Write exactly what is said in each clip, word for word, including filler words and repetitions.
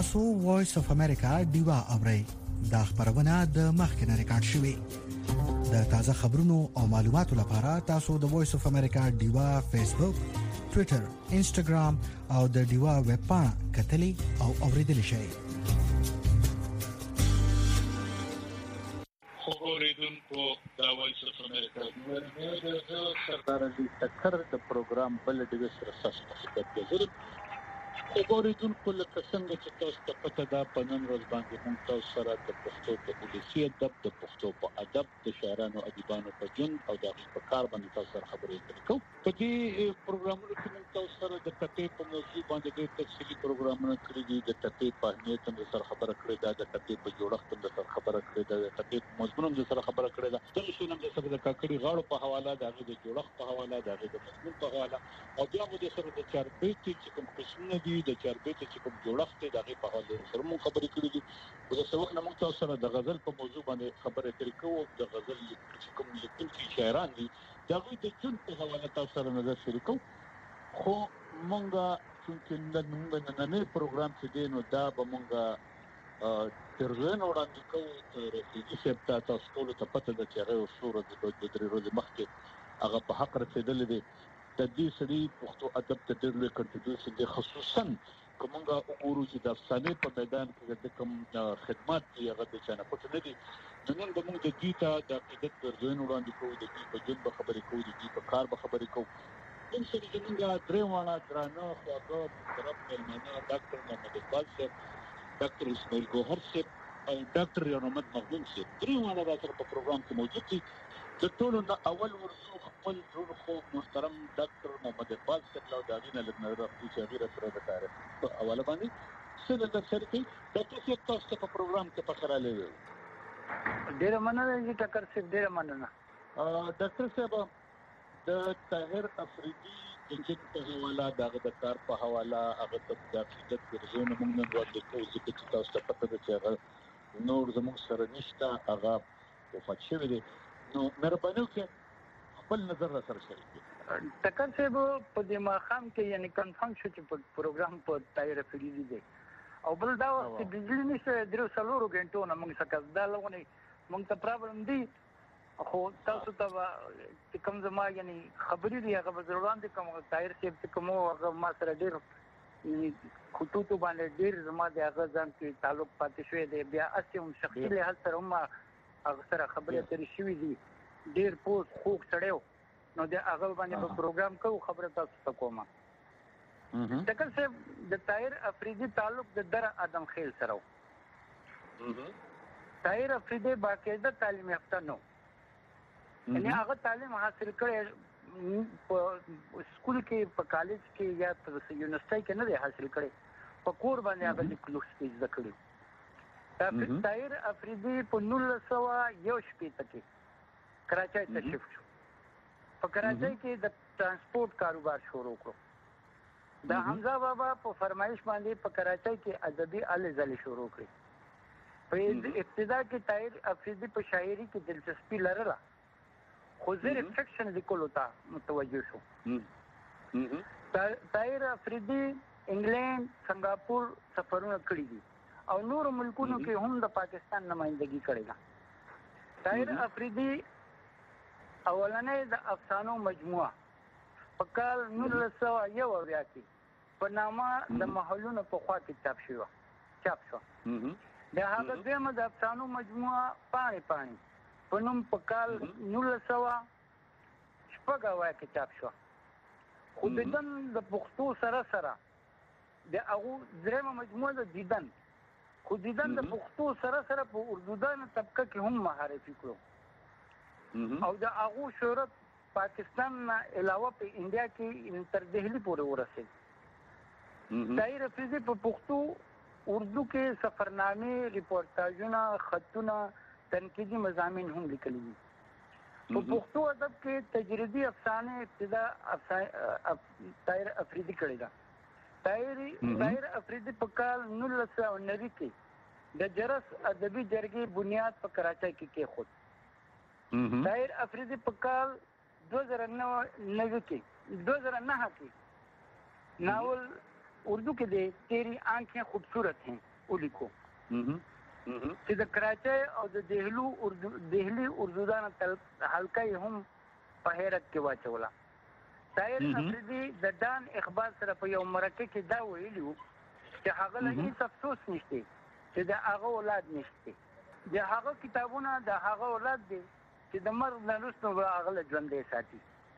تاسو وایس اف امریکا دیوا اورئ دا خبرونه د مخکنه ریکارډ شوې د تازه خبرونو او معلوماتو لپاره تاسو د وایس اف امریکا دیوا فیسبوک ټوئیټر انسټاګرام او د دیوا ویب پاڼه کتلی او اوریدل شئ اوریدونکو دا وایس اف امریکا د سردار علي تکر د پروګرام بل ډیوس رساس خدمت کوي اوریدونکو لکه څنګه چې تاسو ته پته ده په نن ورځ باندې موږ تاسو سره د پښتو په پولیسي ادب د پښتو په ادب د شاعرانو ادیبانو په جون او د په کار باندې تاسو سره خبرې کوو په دې پروګرامونو کې موږ تاسو سره د ټپې په موضوع باندې ډېر تفصیلي پروګرامونه کړی دي د ټپې په اهمیت هم سره خبره کړې ده د ټپې په جوړښت هم سره خبره کړې ده د ټپې په مضمون هم سره خبره کړې ده د شنو هم سره د کاکړي غاړو په حواله د هغه د جوړښت په حواله د هغه د مضمون په حواله او بیا موږ سره د چاربېت چې کوم قسمونه دي د چاربېت چې کوم جوړښت دی دغه په حواله سره موږ خبرې کړې دي او د څو وخت نه موږ تاسو سره د غزل په موضوع باندې خبرې کړې کوو د غزل چې کوم لیکونکي شاعران دي دغه د جون په حواله تاسو سره نظر شریکو خو مونږه چې نن نن نه پروګرام چې دی نو دا به مونږه ترغن وړاندې کوو تر رسیدي سپتا تاسو ټول ته پته ده چې هغه شروع د درې ورځې مخکې هغه په حق رسیدل دي د دې سړي پښتو ادب ته ډېر لوی کنټریبیوشن دی خصوصا کومه وګورو چې د افسانې په میدان کې د کوم خدمات دی هغه د چانه پټ نه دي نن به موږ د دې ته د عقیدت ترغن وړاندې کوو د دې په جون به خبرې کوو د دې په کار به خبرې کوو ان شاء الله موږ درې واړه درانه خواږه طرف ملمنه ډاکټر محمد اقبال صاحب ډاکټر اسماعیل ګوهر صاحب او ډاکټر رحمت مخدوم صاحب درې واړه راځي په پروګرام کې موجود دي د ټولو نه اول ورسو خپل ټول خو محترم ډاکټر محمد اقبال صاحب له داغینه لږ راځي چې غیر سره د تاریخ په حواله باندې څه د شرکت د تاسو تاسو په پروګرام کې فخراله وي ډیر مننه چې ټکر صاحب ډیر مننه ډاکټر صاحب د طاهر افریدي د جن په حواله دغه د کار په حواله هغه د عقیدت ورزونه موږ نن ورته کوو چې تاسو ته پته ده چې هغه نور زموږ سره نشته هغه وفات شوی دی نو مهرباني وکړئ خپل نظر را سره شریک کړئ ټکر صاحب په دې ماخام کې یعنی کنفرم شو چې په پروګرام په طاهر افریدي دی او بل دا وخت بجلی نشته درو څلورو غنټو نه موږ څخه دا لغونی موږ ته پرابلم دی خو تاسو ته کوم زما یعنی خبرې دی هغه بزرګان دي کوم طاهر صاحب ته کوم هغه ما سره ډیر خطوط باندې ډیر زما د هغه ځان کې تعلق پاتې شوی دی بیا اسیم شخصي له سره هم هغه سره خبرې ترې شوې دي ډیر پوس خوک سړیو نو د هغه باندې په پروګرام کوو خبره تاسو ته کومه ټکر صاحب د طاهر افریدي تعلق د در ادم خیل سره و طاهر افریدي باقاعده تعلیم یافته نو یعنی هغه تعلیم حاصل کړی په سکول کې په کالج کې یا په یونیورسيټي کې نه دی حاصل کړی په کور باندې هغه د کلوس کې زده کړی طاهر افریدي په نولس سوه یو شپېته کې کراچۍ ته شفت شو په کراچۍ کې د ترانسپورت کاروبار شروع کړو د حمزه بابا په فرمایش باندې په کراچۍ کې ادبي اله ځلې شروع کړې په ابتدا کې طاهر افریدي په شاعري کې دلچسپي لرله خو زیر فکشن لیکلو ته متوجه شو طاهر افریدي انګلند سنگاپور سفرونه کړي دي او نور ملکونو کې هم د پاکستان نمائندګي کړې ده طاهر افریدي اولنې د افسانو مجموعه په کال نولس سوه یو اویا کې په نامه د محلونو په خوا کې چاپ شوه چاپ شوه د هغه دویمه د افسانو مجموعه پاڼې پاڼې په نوم په کال نولس سوه شپږ اویا کې چاپ شوه خو دیدن د پښتو سره سره د هغو درېیمه مجموعه د دیدن خو دیدن د پښتو سره سره په اردودانه طبقه کې هم معرفي کړو او د هغو شهرت پاکستان نه علاوه په انډیا کې تر دهلی پورې ورسېد طاهر افریدي په پښتو اردو کې سفرنامې ریپورتاژونه خطونه تنقیدي مضامین هم لیکلي دي په پښتو ادب کې تجریدي افسانې ابتدا طاهر افریدي کړې ده طاهر افریدي په کال نولس سوه نوي کې د جرس ادبي جرګې بنیاد په کراچۍ کې کېښود طاهر افریدي په کال دو زره نوي کې دو زره نهه کې ناول اردو کې دی تیری آنکھیں خوبصورت ہیں ولیکو چې د کراچۍ او د دهلو اردو دهلی اردودان حلقه هم په حیرت کې واچوله. طاهر افریدي د ډان اخبار سره په یو مرکه کې دا ویلي چې هغه له هیڅ افسوس نشته چې د هغه اولاد نشته. د هغه کتابونه د هغه اولاد دي چې د مرګ نه وروسته به هغه له ژوندی ساتي.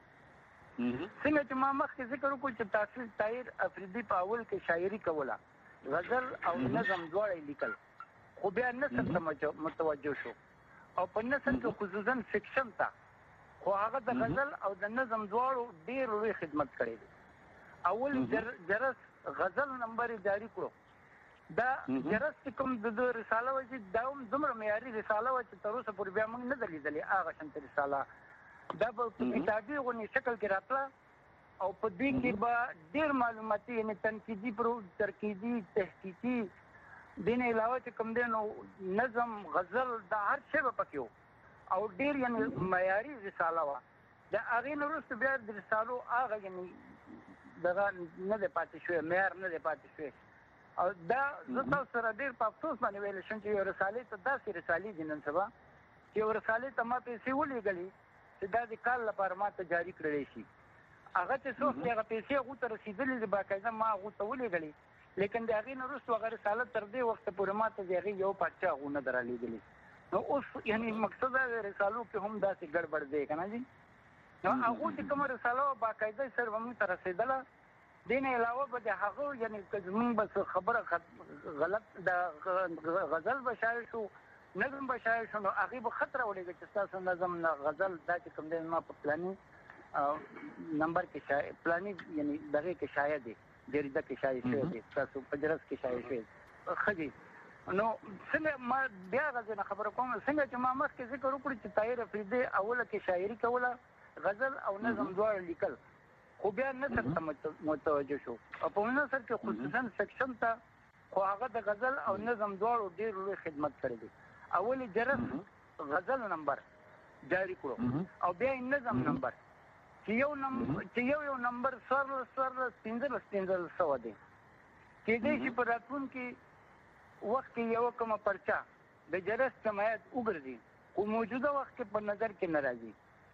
څنګه چې ما مخکې ذکر وکړو چې تاسو طاهر افریدي په اول کې شاعري کوله، غزل او نظم دواړه لیکل، خو بیا نثر ته متوجه شو او په نثر کې خصوصا فکشن ته خو هغه د غزل او د نظم دواړو ډېر لوی خدمت کړی دی. اول جرس غزل نمبر جاری کړو. دا جرس چې کوم د رساله وه چې دا هم دومره معیاري رساله وه چې تر اوسه پورې بیا موږ نه ده لیدلې هغه شانته رساله. دا به په کتابي غونې شکل کې راتله او په دې کې به ډېر معلوماتي یعنې تنقیدي پرو ترکیبي تحقیقي دین علاوه چې کوم دی نو نظم غزل دا هر شی به پکې و او ډېر یعنې معیاري رساله وه. د هغې نه وروسته بیا د رسالو هغه یعنې دغه نه دی پاتې شوی، معیار نه دی پاتې شوی. او دا زه تاسو سره ډېر په افسوس باندې ویلی شم چې یو رسالې ته داسې رسالې دي نن سبا چې یو رسالې ته ما پیسې ولېږلې چې دا د کال لپاره ما ته جاري کړلی شي. هغه چې څوک چې هغه پیسې هغو ته رسېدلې دي باقاعده ما هغو ته ولېږلې، لیکن د هغې نه وروسته هغه رساله تر دې وخته پورې ما ته د هغې یو پارچه هغو نه ده رالیږلې. نو اوس یعنې مقصد د رسالو کې هم داسې ګډبډ دی که نه جي. نو هغو چې کومه رساله وه باقاعده سر به موږ ته رسېدله. دې نه علاوه به د هغه یعنې که زمونږ به خبره غلط د غزل به شاعر شو، نظم به شاعر شو، نو هغې به خط راولېږه چې ستاسو نظم نه غزل دا چې کوم دی ما په پلاني نمبر کې شاعر پلاني یعنې دغې کې شاعر دی جریده کې شاعر شوی دی، تاسو په جرس کې شاعر شوی ښه دي. نو څنګه ما بیا غزل نه خبره کوم څنګه چې ما مخکې ذکر وکړو چې طاهر افریدي اوله کې شاعري کوله، غزل او نظم دواړه لیکل، خو بیا نثر ته متوجه شو او په نثر کې خصوصا سیکشن ته خو هغه د غزل او نظم دواړو ډېر لوی خدمت کړی دی. اول جرس غزل نمبر جاری کړو او بیا نظم نمبر چې یو نمبر چې یو یو نمبر څوارلس څوارلس پنځلس پنځلس سوه دی. کېدای شي په راتلونکي وخت کې یوه کومه پرچه د جرس جماعت وګرځي، خو موجوده وخت کې په نظر کې نه راځي.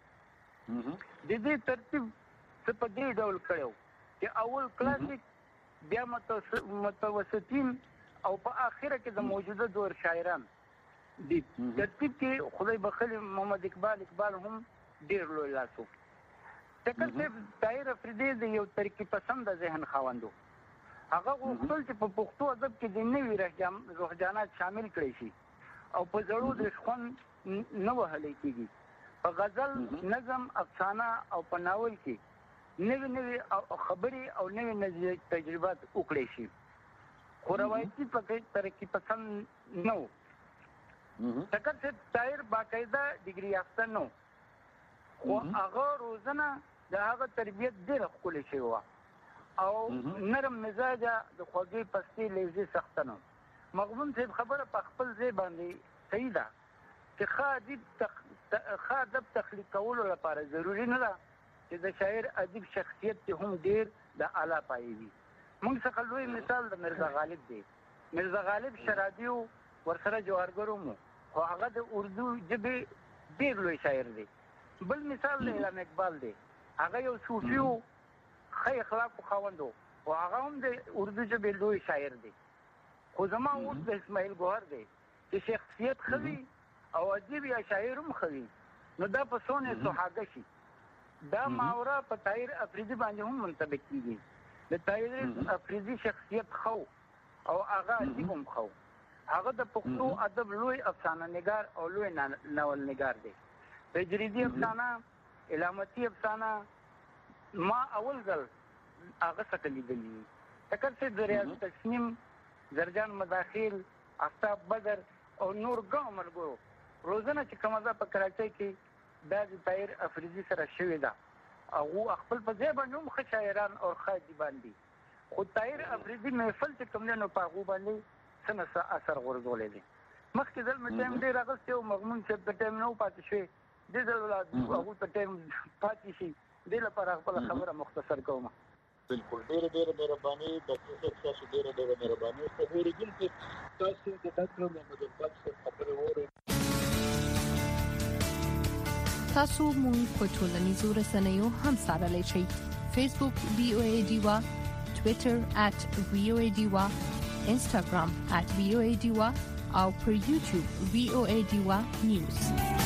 د دې ترتیب څه په دې ډول کړی و چې اول کلاسیک بیا متوسطین او په آخره کې د موجوده دور شاعران دي. ترتیب کې خدای بخښلي محمد اقبال اقبال هم ډېر لوی لاس و. ټکر صاحب طاهر افریدي د یو ترکیب پسنده ذهن خاوند و. هغه غوښتل چې په پښتو ادب کې د نوي رجحانات شامل کړی شي او په زړو د خوند نه وهلی کېږي. په غزل، نظم، افسانه او په ناول کې نوي نوي خبرې او نوي نوي تجربات وکړی شي، خو روایتي پکې ترکیب پسند نه و. ټکر صاحب طاهر باقاعده ډګري یافته نه و، خو هغه روزنه د هغه تربیت ډېره ښکلې شوې وه او نرم مزاجه د خوږې پستې لهجې سخته نه. مغبون صاحب خبره په خپل ځای باندې صحیح ده چې ښه ادب ښه ادب تخلیق کولو لپاره ضروري نه ده چې د شاعر ادیب شخصیت کې هم ډېر د اعلی پایې وي. موږ څخه لوی مثال د میرزا غالب دی. میرزا غالب شرابي و، ورسره جوهرګر هم و، خو هغه د اردو ژبې ډېر لوی شاعر دی. بل مثال د علامه اقبال دی. هغه یو صوفي و، ښه اخلاقو خاوند و، خو هغه هم د اردو ژبې لوی شاعر دی. خو زما اوس د اسماعیل ګوهر دی چې شخصیت ښه وي او ادیب یا شاعر هم ښه وي، نو دا په سونې سوهاګه شي. دا محاوره په طاهر افریدي باندې هم منطبق کېږي. د طاهر افریدي شخصیت ښه او هغه ادیب هم ښه. هغه د پښتو ادب لوی افسانه نګار او لوی ناول نګار دی. تجریدي افسانه، علامتي افسانه ما اول ځل هغه څخه لیدلي. ټکر صاحب د ریاض تسنیم، زرجان مداخل، آفتاب بدر او نور ګڼو ملګرو روزنه چې کومه ده په کراچۍ کې دا د طاهر افریدي سره شوې ده. هغو خپل په ځای باندې هم ښه شاعران او ښه ادیبان دي، خو طاهر افریدي محفل چې کوم دی نو په هغو باندې څه نه څه اثر غورځولی دی. مخکې ځل مې ټایم ډېر اخیستی و، مغمون صاحب ته ټایم نه و پاتې شوی، دې ځل هغو ته ټایم پاتې شي. دې لپاره خپله خبره مختصر کوم. بالکل ډېر ډېر مهرباني ډاکټر صاحب تاسو ډېر ډېر مهرباني په اوریدونکو تاسو د ډاکټر محمد اقبال صاحب خبرې اورئ. تاسو مونږ په ټولنیزو رسنیو هم سره شئ. فیسبوک وی او ای ډیوا، ټوئیټر ات وی او ای ډیوا، انسټاګرام ات وی او ای ډیوا او پر یوټیوب وی او ای ډیوا نیوز.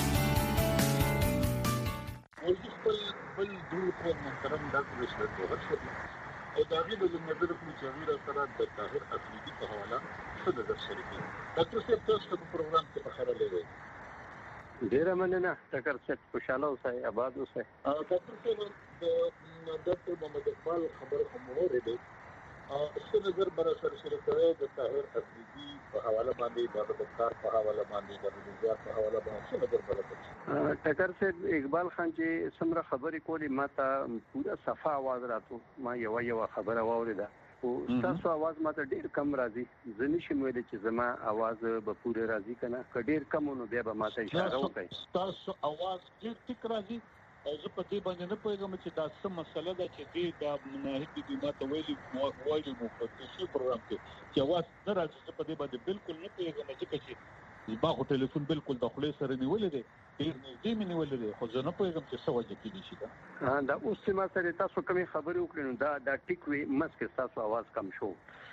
خپل بل دوی په محترم ډاکټر رشید ورشد او دا غي د نظر په چويره سره د طاهر افریدي په حواله څه د شریکي ډاکټر صاحب تاسو په پروګرام کې مخاله لري. ډیره مننه ډاکټر صاحب، خوشاله اوسئ، آباد اوسئ. ډاکټر صاحب د ډاکټر محمد اقبال خبره کوم اوریدل او څه نظر بر سره شریکوي د طاهر افریدي په حواله باندې د ډاکټر په حواله باندې د وزارت په حواله باندې څه نظر بر کوي. ډاکټر صاحب اقبال خان چې څومره خبرې کولې ما ته پوره صفه आवाज راتو، ما یو یو خبره واوریده او تاسو आवाज ما ته ډیر کم راځي. زه نشم ویلای چې زما आवाज به پوره راځي کنه، که ډیر کم نو بیا به ما ته اشاره وکړي. تاسو आवाज ډیر ټیک راځي او زه په دې باندې نه پوهیږم چې دا څه مسله ده چې دې دا مناهج دي ماته ویلي وایي مو په دې پروګرام کې چې आवाज نه راځي. زه په دې باندې بالکل نه پوهیږم چې ما خو ټلیفون بالکل د خپل سره نیولې دي، ډیر نږدې مې نیولې دي، خو زه نه پوهیږم چې څه وجه کې دي شي. دا دا اوس چې ما سره تاسو کومې خبرې وکړې نو دا دا ټیک وي مسکه تاسو आवाज کم شو.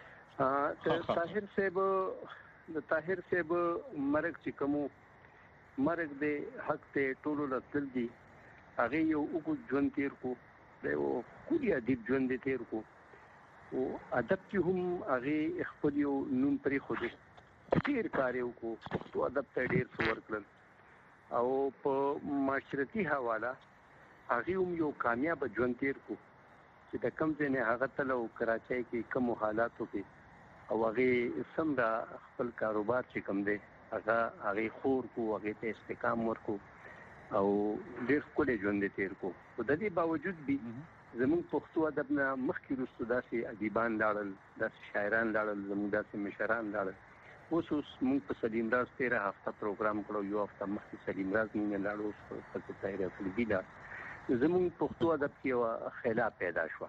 ا طاهر صاحب د طاهر صاحب مرګ چې کوم مرګ دې حق ته ټولو لتل دي، هغه یو وګ ژوند تیر کو، یو کولی ادب ژوند تیر کو او ادب کې هم هغه خپل یو نوم پرې خو دې ډیر کار یو کو، پښتو ادب ته ډیر څور کړل او په معاشرتي حواله هغه هم یو کامیاب ژوند تیر کو چې د کم ځای نه هغه تل او کراچۍ کې کوم حالاتو کې او هغه سمرا خپل کاروبار چې کم دی هغه هغه خور کو، هغه ته استحکام ورکو او ډیر کولې ژوند تیر کو. په دې باوجود به زموږ پښتو ادب نه مخکې رسو داسې ادیبان لاړل، داسې شاعران لاړل، زموږ داسې مشران لاړل. اوس اوس موږ په سلیم راز تیره هفته پروګرام کړو، یو هفته مخکې سلیم راز موږ لاړو په طاهر افریدي لا زموږ پښتو ادب کې یو خلا پیدا شو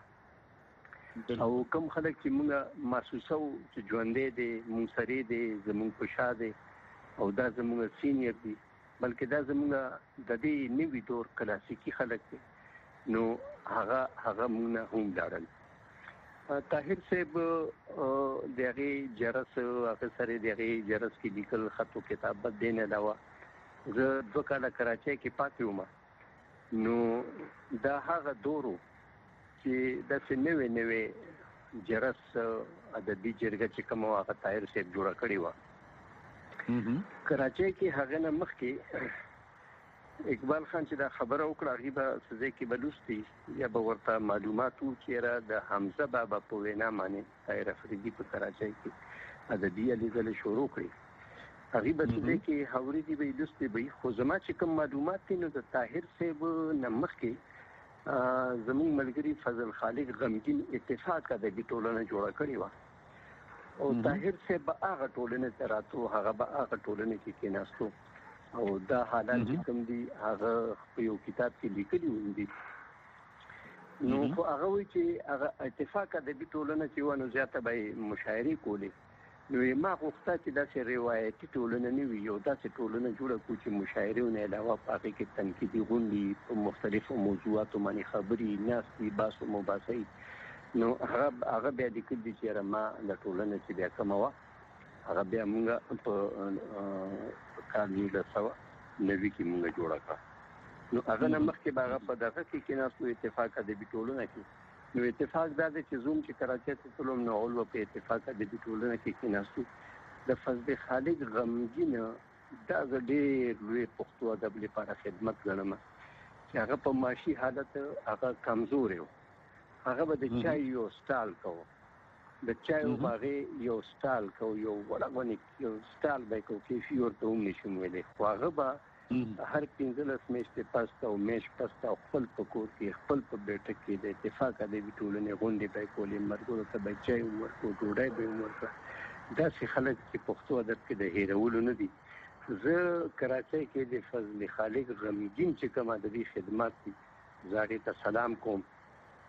او کوم خلک چې موږ محسوسو چې ژوندې دي موږ سره دي زموږ په شا دي او دا زموږ سینیر دي، بلکې دا زموږ د دې نوي دور کلاسیکي خلک دي، نو هغه هغه موږ هم لاړل. طاهر صاحب دغه جرس هغه سره دغه جرس کې لیکل خط او کتابت دین علاوه زه دوه کاله کراچۍ کې پاتې وم. نو دا هغه دورو چې د سنوي نوې جرس ادبي جرګه چې کوم هغه طاهر صاحب جوړ کړی و کراچۍ کې، هغه نه مخکې اقبال خان چې دا خبره وکړه هغه به سزا کې بلوستي یا به ورته معلوماتو چې را د حمزه بابا په وینا باندې طاهر افریدي په کراچۍ کې ادبي لیدل شروع کړی، هغه به سزا کې حوري دی به لوستي به. خو زما چې کوم معلومات دي نو د طاهر صاحب نه مخکې زموږ ملګری فضل خالق غمگین اتفاق ادبي ټولنه جوړه کړې و او طاهر صاحب هغه ټولنه ته راتو، هغه به هغه ټولنه کې کېناستو او دا حالات چې کوم دي هغه په یو کتاب کې لیکلي وندي. نو خو هغه وی چې هغه اتفاق ادبي ټولنه چې ونه زیاته به مشاعرې کولې، نو ما غوښته چې داسې روایتي ټولنه نه وي، یو داسې ټولنه جوړه کړو چې مشاعرونه علاوه پاتې کې تنقیدي غونډې په مختلفو موضوعاتو باندې خبرې ناستې باسو مباحثې. نو هغه هغه بیا د کلی چې ما د ټولنه چې بیا کومه هغه بیا موږ په کال نیوله سوه نوي کې موږ جوړه کړه. نو هغه نه مخکې به هغه په دغه کې کېناستو اتفاق ادبي ټولنه کې. نو اتفاق دا دی چې زوم چې کراچۍ ته تلم نو اول به په اتفاق ادبي ټولنه کې کېناستو. د فضل خالق غمگین دا زه ډېر لوی پښتو ادب لپاره خدمت ګڼم چې هغه په معاشي حالت هغه کمزور و. هغه به د چای یو سټال کوو، د چای او باغې یو سټال کو، یو وړاندې یو سټال به کو کیفي ورته هم نشم ویلی، خو هغه به هر پنځلس میاشتې پس او میاشت پس او خپل په کور کې خپل په بیټک کې د اتفاق ادبي ټولنې غونډې به کولې، مرګورو ته به چای ورکړو، ډوډۍ به ورکړو. داسې خلک چې پښتو ادب کې د هیرولو نه دي. زه کراچۍ کې د فضل خالق غمگین چې کوم ادبي خدمات دي زه هغې ته سلام کوم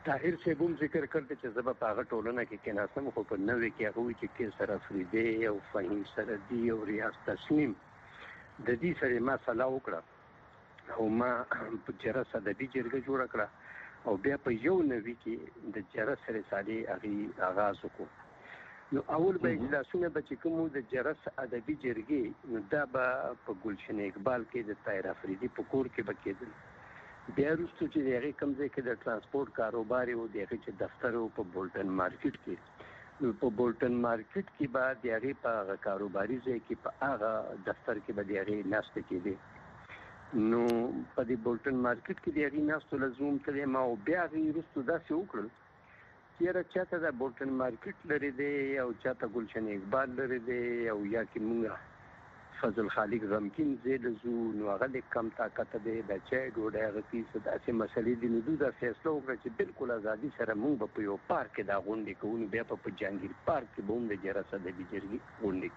طاهر صاحب هم ذکر کړی چې زه به په هغه ټولنه کې کېناستم خو په نوې کې هغه وایي چې کیسر افریدی او فهیم سردي او ریاض تسنیم د دې سره ما صلاح وکړه او ما په جرس ادبي جرګه جوړه کړه او بیا په یو نوي کې د جرس رسالې هغې آغاز وکړو. نو اول به اجلاسونه به چې کوم د جرس ادبي جرګې نو دا به په ګلشن اقبال کې د طاهر افریدي په کور کې به کېدل. بیا وروسته چې د هغې کوم ځای کې د ټرانسپورټ کاروبار و د هغې چې دفتر و په بولټن مارکیټ کې نو په بولټن مارکیټ کې به د هغې په هغه کاروباري ځای کې په هغه دفتر کې به د هغې ناستې کېدې. نو په دې بولټن مارکیټ کې د هغې ناستو له زه هم تللی ما او بیا هغې وروسته داسې وکړل چې یاره چاته دا بولټن مارکیټ لرې دی او چاته ګلشن اقبال لرې دی او یا کې مونږ فضل خالق غمکین ځای له ځو نو هغه لږ کم طاقته دی د چای ډوډۍ هغه کې څه داسې مسلې دي. نو دوی دا فیصله وکړه چې بالکل ازادي سره موږ به په یو پارک کې دا غونډې کوو. نو بیا په جهانګیر پارک کې به هم د جرس ادبي جرګې غونډې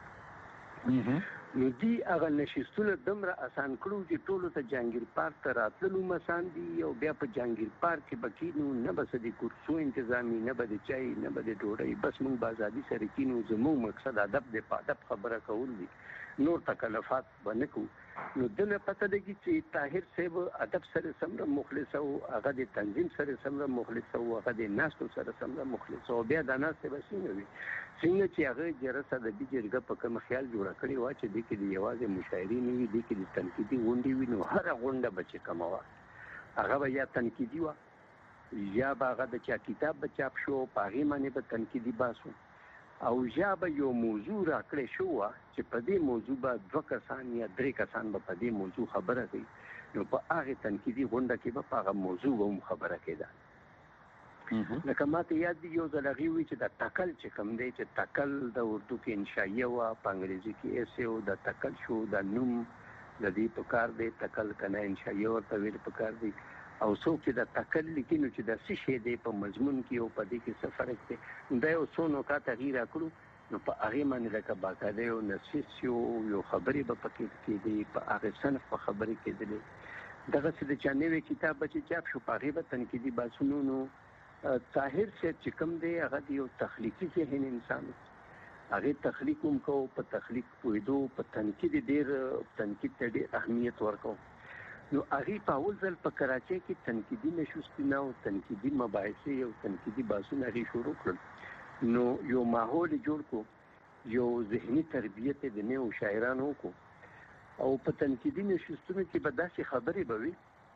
کېدې. نو دوی هغه نشستونه دومره اسان کړو چې ټولو ته جهانګیر پارک ته راتلل هم اسان دي او بیا په جهانګیر پارک کې به کینو نه به څه د کورسو انتظامي نه به د چای نه به د ډوډۍ بس موږ به ازادي سره کینو. زموږ مقصد ادب دی په ادب خبره کول دي نور تکلفات به نه کوو. نو دله پته لګي چې طاهر صاحب ادب سره څومره مخلص او هغه د تنظیم سره څومره مخلص او هغه د ناستو سره څومره مخلص او بیا د ناستې به څنګه وي څنګه چې هغه جرس ادبي جرګه په کوم خیال جوړه کړې وه چې دې کې د یوازې مشاعرې نه وي دې کې د تنقیدي غونډې وي. نو هره غونډه به چې کومه وه هغه به یا تنقیدي وه یا به هغه د چا کتاب به چاپ شو په هغې باندې به تنقیدي بحث و او یا به یو موضوع راکړی شو وه چې په دې موضوع به دوه کسان یا درې کسان به په دې موضوع خبره کوي. نو په هغې تنقیدي غونډه کې به په هغه موضوع به هم خبره کېده. لکه ماته یاد دي یو ځل هغې وایي چې د تکل چې کوم دی چې تکل د اردو کې انشائیه وه په انګریزي کې ایسې و د تکل شو د نوم د دې په کار دی تکل که نه انشائیه ورته ویل په کار دی او څوک چې د تکل لیکي نو چې د څه شی دی په مضمون کې او په دې کې څه فرق دی دا یو څو نکات هغې راکړو نو په هغې باندې لکه باقاعده یو نصیص یو یو خبرې به پکې کېدې په هغې صنف په خبرې کېدلې. دغسې د چا نوی کتاب به چې چاپ شو په هغې به تنقیدي بحثونو. نو طاهر صاحب چې کوم دی هغه د یو تخلیقي ذهن انسان هغې تخلیق هم کوو په تخلیق پوهېدو په تنقید ډېر تنقید ته ډېر اهمیت ورکوو. نو هغې په اول ځل په کراچۍ کې تنقیدي نشستونه او تنقیدي مباحثې او تنقیدي بحثونه هغې شروع کړل. نو یو ماحول یې جوړ کړو یو ذهني تربیت یې د نویو شاعرانو وکړو او په تنقیدي نشستونو کې به داسې خبرې به وي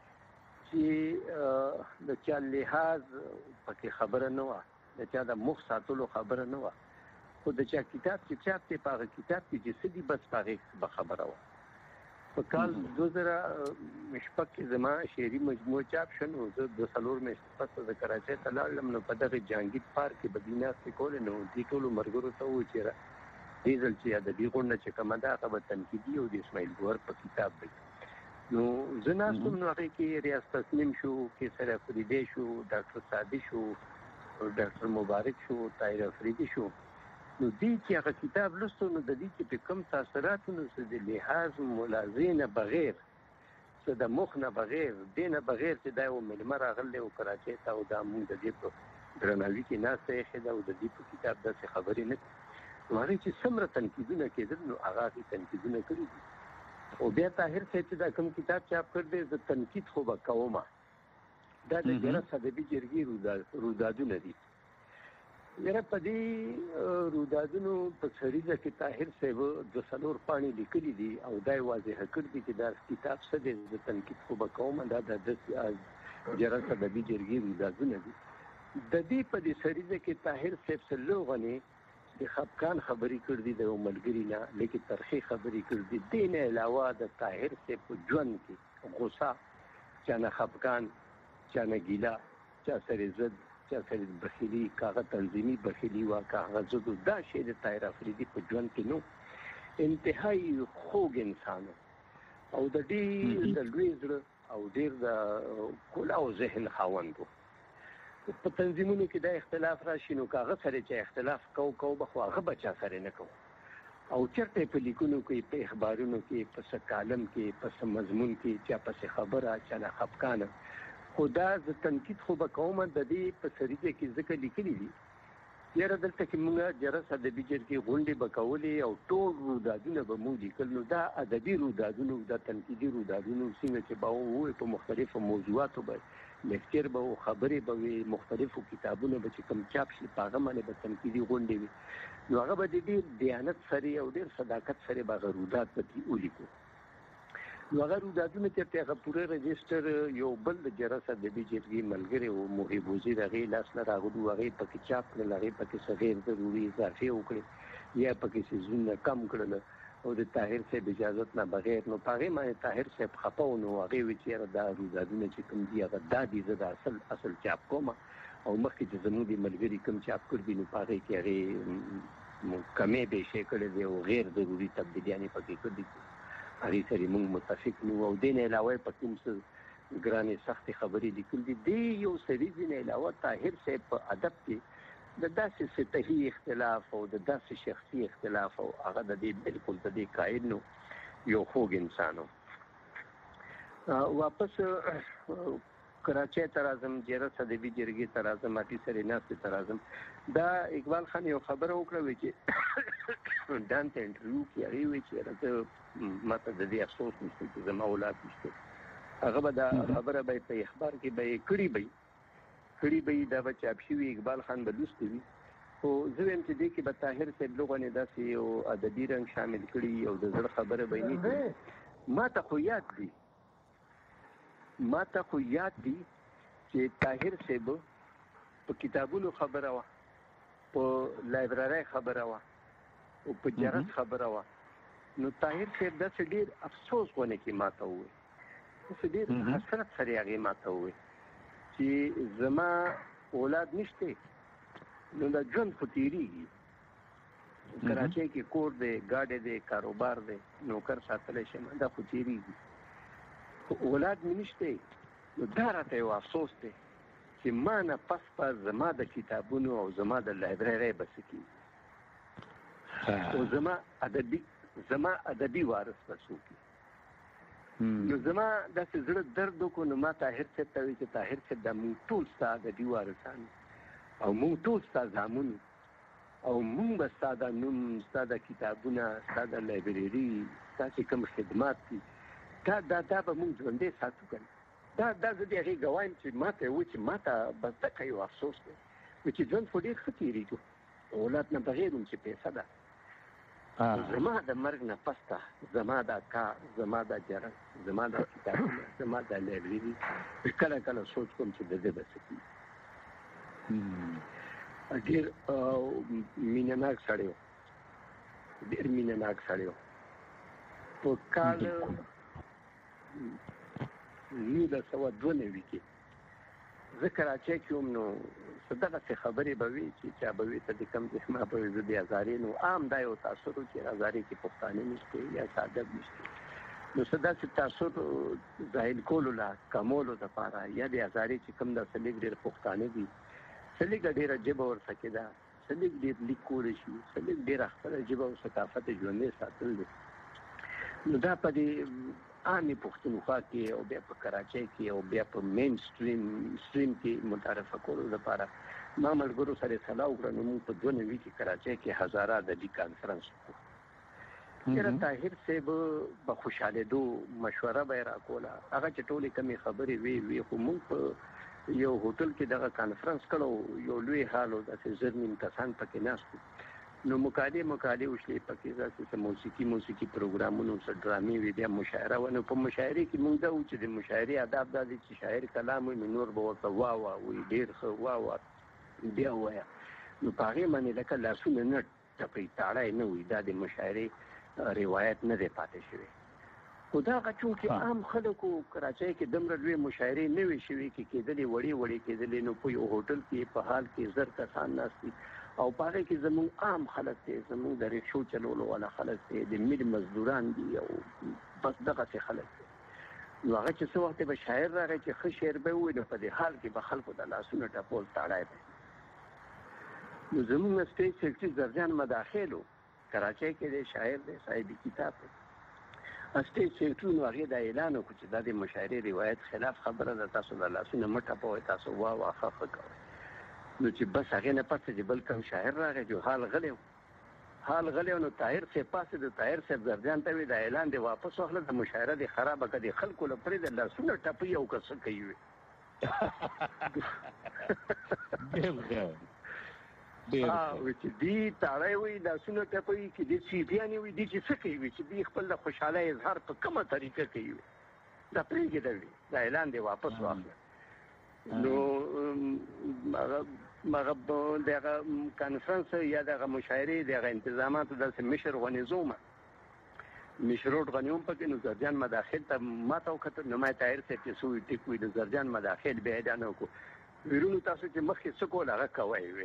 چې د چا لحاظ پکې خبره نه وه د چا د مخ ساتلو خبره نه وه خو د چا کتاب چې چاپ دی په هغه کتاب کې چې څه دي بس په هغې به خبره وه. په کال دوه زره شپږ کې زما شعري مجموعه چاپ شوه نو زه دوه څلور میاشتې پس د کراچۍ ته لاړم نو په دغه جهانګیر پارک کې به دوی ناستې کولې نو دې ټولو ملګرو ته وویل چې دې ځل چې ادبي غونډه چې کومه ده هغه به تنقیدي او د اسماعیل ګوهر په کتاب وي. نو زه ناست وم نو هغې کې ریاض تسنیم شو کیسر افریدی شو ډاکټر سعدي شو ډاکټر مبارک شو طاهر افریدي شو. نو دې چې هغه کتاب لوستو نو د دې چې په کوم تاثراتو نو څه د لحاظ ملاحظې نه بغیر څه د مخ نه بغیر دې نه بغیر چې دا یو مېلمه راغلی و کراچۍ ته او دا مونږ د دې په درناوي کې ناسته ایښې ده او د دې په کتاب داسې خبرې نه نو هغې چې څومره تنقیدونه کېدل نو هغه هغې تنقیدونه کړي دي. او بیا طاهر صاحب چې دا کوم کتاب چاپ کړ دی زه تنقید خو به کومه دا د جرس ادبي جرګې رودادونه دي. یاره په دې رودادونو په سریزه کې طاهر صاحب دوه څلور پاڼې لیکلي دي او دا یې واضحه کړي دي چې دا کتاب څه دی زه تنقید خو به کومه دا د جرس ادبي جرګې رودادونه دي. د دې په دې سریزه کې طاهر صاحب څلور غنې د خفقان خبرې کړي دي د یو ملګري نه لیکن ترخې خبرې کړي دي. دې نه علاوه د طاهر صاحب په ژوند کې غوسه چا نه خفقان چا نه ګیله چا سره ضد چا سره بخیلي کاغه تنظیمي بخیلي وه کاغه ضد دا شی د طاهر افریدي په ژوند کې نو انتهایی خوږ انسان او د ډېر د لوی زړه او ډېر د کلاو ذهن خاوند و. په تنظیمونو کې دا اختلاف راشي نو کاغه سره چې اختلاف کو کو به خو هغه به چا سره نه کوو او چېرته په لیکونو کې په اخبارونو کې په څه کالم کې په څه مضمون کې چا پسې خبره چا نه خفقانه خدا ز تنقید خو به کومه د دې په سریزه کې ذکر لیکلي دي یاره دلته کې موږ جرس ادبي جرګې غونډې به کولې او ټول رودادونه به موږ لیکل. نو دا ادبي رودادونه دا تنقیدي رودادونه څنګه چې به وو په مختلفو موضوعاتو به لیکچر به او خبرې به وي مختلفو کتابونو به چې کوم چاپ شي په هغه باندې به تنقیدي غونډې وي. نو هغه به د ډېر دیانت سره او ډېر صداقت سره به هغه رودات به ولیکو. نو هغه رودادونه چې هغه پوره رجسټر یو بل د جرس ادبي جرګې ملګری او محب وزیر هغې لاس نه راغلو هغې پکې چاپ کړل هغې پکې څه غیر ضروري اضافې وکړې یا پکې څیزونه کم کړل او د طاهر صاحب اجازت نه بغیر. نو په هغې باندې طاهر صاحب خفه و. نو هغې وایي چې یاره دا رودادونه چې کوم دي هغه دا دي زه د اصل اصل چاپ کوم او مخکې چې زموږ د ملګري کوم چاپ کړي دي نو په هغې کې هغې کمې بیشې کړې دي او غیر ضروري تبدیلیانې پکې کړي دي. هغې سره موږ متفق نو او دې نه علاوه په کوم څه ګرانې سختې خبرې لیکل دي. دې یو سړي نه علاوه طاهر صاحب په ادب کې د داسې سطحي اختلاف او د داسې شخصي اختلاف او هغه د دې بالکل د دې قائل نو یو خوږ انسان و. واپس کراچۍ ته راځم جرس ادبي جرګې ته راځم اتي سره ناستې ته راځم. دا اقبال خان یو خبره وکړه وایي چې ډان ته انټرویو کې هغې وایي چې یاره ما ته د دې افسوس نشته چې زما اولاد نشته. هغه به دا خبره به په اخبار کې به یې کړي به کړي به دا به چاپ شوي اقبال خان به لوستی وي. خو زه وایم چې دې کې به طاهر صاحب لغونې داسې یو ادبي رنګ شامل کړي او د زړه خبره به یې نه کړي. ما ته خو یاد دي ما ته خو یاد دي چې طاهر صاحب په کتابونو خبره وه په لایبرارۍ خبره وه او په جرس خبره وه. نو طاهر صاحب داسې ډېر افسوس غونې کې ما ته ووایي داسې ډېر حسرت سره یې هغې ما ته ووایي چې زما اولاد نشته نو دا ژوند خو تېرېږي. کراچۍ کې کور دی ګاډی دی کاروبار دی نوکر ساتلی شم دا خو تېرېږي. خو اولاد مې نشته نو دا راته یو افسوس دی چې ما نه پس په زما د کتابونو او زما د لایبرارۍ به څه کېږي او زما ادبي زما ادبي وارث به څوک وي. نو زما داسې زړه درد وکړو. نو ما طاهر صاحب ته وایي چې طاهر صاحب دا موږ ټول ستا ادبي وارثان او موږ ټول ستا زامن او موږ به ستا دا نوم ستا دا کتابونه ستا دا لایبرري ستا چې کوم خدمات دي دا دا دا به موږ ژوندی ساتو که نه. دا دا زه د هغې ګواه یم چې ما ته یې وایي چې ما ته به زده که یو افسوس دی چې ژوند خو ډېر ښه تېرېږو اولاد نه بغیر هم چې پیسه ده. زما د مرګ نه پس ته زما دا کار زما دا جرس زما دا کتابونه زما دا لایبرري کله کله سوچ کوم چې د ده به څه کېږي. ډېر مینه ناک سړی و ډېر مینه ناک سړی و. په کال نولس سوه دوه نوي کې زه کراچۍ کې وم نو څه دغسې خبرې به وي چې چا به وي ته د کوم ځای ما به وي زه د هزارې نو عام دا یو تاثر و چې هزارې کې پښتانه نشته یا څه ادب نشته. نو څه داسې تاثر ظاهر کولو له کمولو دپاره یا د هزارې چې کوم داسې لږ ډېر پښتانه دي څه لږه ډېره ژبه ورڅکې ده څه لږ ډېر لیک کولی شي څه لږ ډېره خپله ژبه او ثقافت یې ژوندی ساتل دی. نو دا په دې عامې پښتونخوا کې او بیا په کراچۍ کې او بیا په مین سټریم سټریم کې متعرفه کولو لپاره ما ملګرو سره صلاح وکړه. نو موږ په دوه نوي کې کراچۍ کې هزاره ادبي کانفرنس وکړو. یاره طاهر صاحب به خوشحالېدو مشوره به یې راکوله هغه چې ټولې کمې خبرې وې وې خو موږ په یو هوټل کې دغه کانفرنس کړو یو لوی هال و داسې زر نیم کسان پکې ناست وو. نو مقالې مقالې وشلې پکې داسې څه موسیقي موسیقي پروګرامونو څه ډرامې وې بیا مشاعره وه. نو په مشاعرې کې موږ دا وو چې د مشاعرې آداب دا دی چې شاعر کلام وي نو نور به ورته واه واه وایي ډېر ښه واه واه بیا ووایه. نو په هغې باندې لکه لاسونه نه ټپوي تاړی نه وي دا د مشاعرې روایت نه دی پاتې شوی. خو دا هغه چونکې عام خلکو کراچۍ کې دومره لوی مشاعرې نه وې شوې کې کېدلې وړې وړې کېدلې. نو په یو هوټل کې په حال کې زر کسان ناست دي او په هغې کې زموږ عام خلک دی زموږ د رکشو چلولو والا خلک دی د میل مزدوران دي او بس دغسې خلک دی. نو هغه چې څه وخت به شاعر راغی چې ښه شعر به ووایي نو په دې حال کې به خلکو د لاسونه ټپول تاړی دی. نو زموږ سټیج سیکرټري زرجان مداخل و کراچۍ کې دی شاعر دی صاحب کتاب دی اسټیج سیټونو هغه د اعلان وکړ چې د مشاعرې روایت خلاف خبره ده، تاسو د لاسونه مټه پوي، تاسو وا واخه کوي. نو چې بس هغه نه پاتې چې بل کوم شاعر راغی جو حال غلې حال غلې نو طاهر سے پاسه د طاهر سے زردان ته وی د اعلان دی واپس واخله، د مشاعره دی خرابه کړي، خلکو لپاره د لاسونه ټپي او کس کوي. اه چې دی تاړای وي لاسونه ټپي کې د سی بیان وي دي چې څه کوي چې دی خپل د خوشاله اظهار په کومه طریقه کوي دا پرېږي دی د اعلان دی واپس واخله. نو هغه هغه دغه کانفرنس یا دغه مشاعرې دغه انتظاماتو د مشر غنیزومه مشروط غنیوم پکې نو زرجان مداخل ته ماته وکړه، نو ما طاهر صاحب چې سوې ټیکوي د زرجان مداخل به اعلان وکړو، ویرونو تاسو چې مخکې څه کول هغه کوي وي.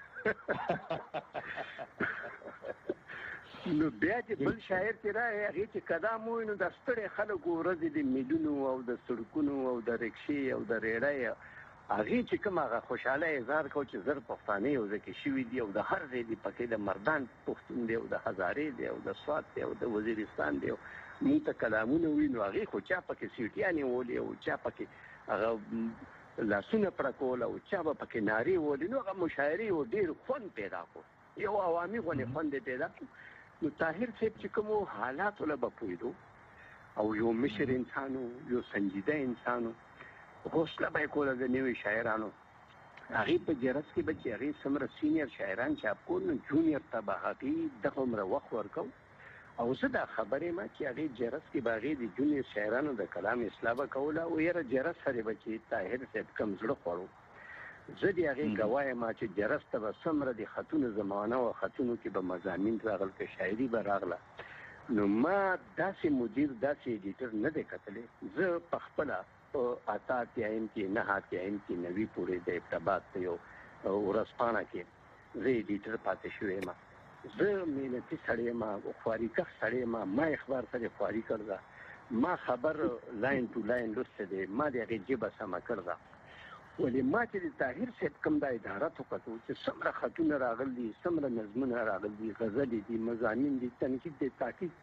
نو بیا چې بل شاعر چې راغی هغې چې قدم ووایي نو د ستړي خلکو ورځې د میلونو او د سړکونو او د رکشې او د ریړۍ هغې چې کوم هغه خوشحاله اظهار کو چې زر پښتانه یو ځای کې شوي دي او د هر ځای دي پکې د مردان پښتون دی او د هزارې دی او د سوات دی او د وزیرستان دی موږ ته کلامونه وي نو هغې خو چا پکې سیټیانې ولې او چا پکې هغه لاسونه پړکول او چا به پکې نارې ولې نو هغه مشاعرې و ډېر خوند پیدا کړو، یو عوامي غونې خوند پیدا کړو. نو طاهر صاحب چې کومو حالاتو له به پوهېدو او یو مشر انسان و، یو سنجیده انسان و، حوصله به یې کوله د نوي شاعرانو. هغې په جرس کې به چې هغې څومره سینیر شاعران چاپ کول نو جونیر ته به هغې دغومره وخت ورکو. او زه دا خبرې ما چې هغې جرس کې به هغې د جونیر شاعرانو د کلام اصلاح به کوله او یاره جرس سره به چې طاهر صاحب کم زړه خوړو. زه د هغې ګواه یم چې جرس ته به څومره د خطونو زمانه او خطونو کې به مضامین راغل که شاعري به راغله. نو ما داسې مدیر داسې ایډیټر نه دی کتلی. زه په خپله په اته اتیایم کې نه اتیایم کې نوي پورې د ابتباد په یو ورځپاڼه کې زه ایډیټر پاتې شوی یم. زه محنتي سړی یم، خواریکښ سړی یم، ما اخبار سره خواري کړده، ما خبر لاین ټو لاین لوستی دی، ما د هغې ژبه سمه کړده. ولې ما چې د طاهر صاحب کوم دا ادارت وکتو چې څومره خطونه راغلي دي، څومره نظمونه راغلي دي، غزلې دي، مضامین دي، تنقید دی، تحقیق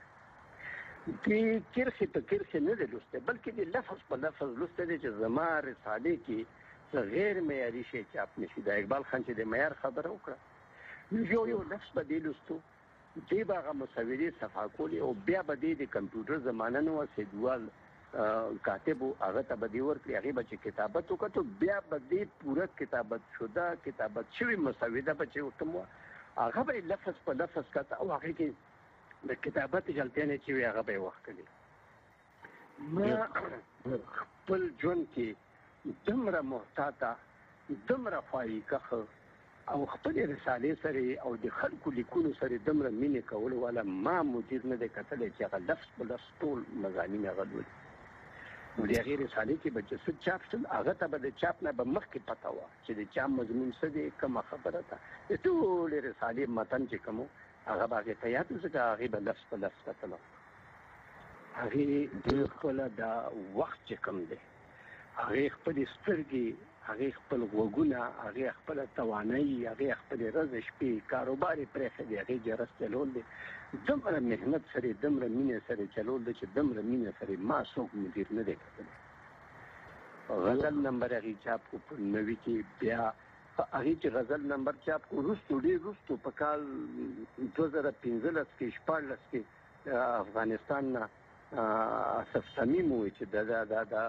دی، کرښې په کرښې نه دی لوستی بلکې د لفظ په لفظ لوستی دی چې زما رسالې کې څه غیر معیاري شی چاپ نه شي. د اقبال خان چې د معیار خبره وکړه یو یو لفظ به دی لوستو، دی به هغه مصورې صفحه کولې او بیا به دی د کمپیوټر زمانه نه وه سیدوال کاتب هغه ته به دې ورکړي، هغې به چې کتابت وکړو بیا به دې پوره کتابت شده کتابت شوې مسوده به چې کوم وه هغه به یې لفظ په لفظ کته او هغې کې د کتابت غلطیانې چې وي هغه به یې وښکلي. ما خپل ژوند کې دومره محتاطه دومره فایقه او خپلې رسالې سره او د خلکو لیکونو سره دومره مینې کولو والا ما مدیر نه دی کتلی چې هغه لفظ په لفظ ټول مضامین هغه لولي. نو د هغې رسالې کې به چې څه چاپ شول هغه ته به د چاپ نه به مخکې پته وه چې د چا مضمون څه دی، کومه خبره ده، د ټولې رسالې متن چې کوم هغه به هغې ته یاد وو ځکه هغې به لفظ په لفظ کتله. هغې د خپله دا وخت چې کوم دی هغې خپلې سترګې، هغې خپل غوږونه، هغې خپله توانایي، هغې خپلې ورځې شپې کاروبار یې پرېښی دی، هغې جرس چلول دی، دومره محنت سره دومره مینې سره چلول دی چې دومره مینې سره ما څوک مدیر نه دی کتلی. غزل نمبر هغې چاپ کړو په نوي کې، بیا هغې چې غزل نمبر چاپ کړو وروستو ډېر وروستو په کال دوه زره پنځلس کې شپاړلس کې افغانستان نه اسف صمیم ووایي چې دا دا دا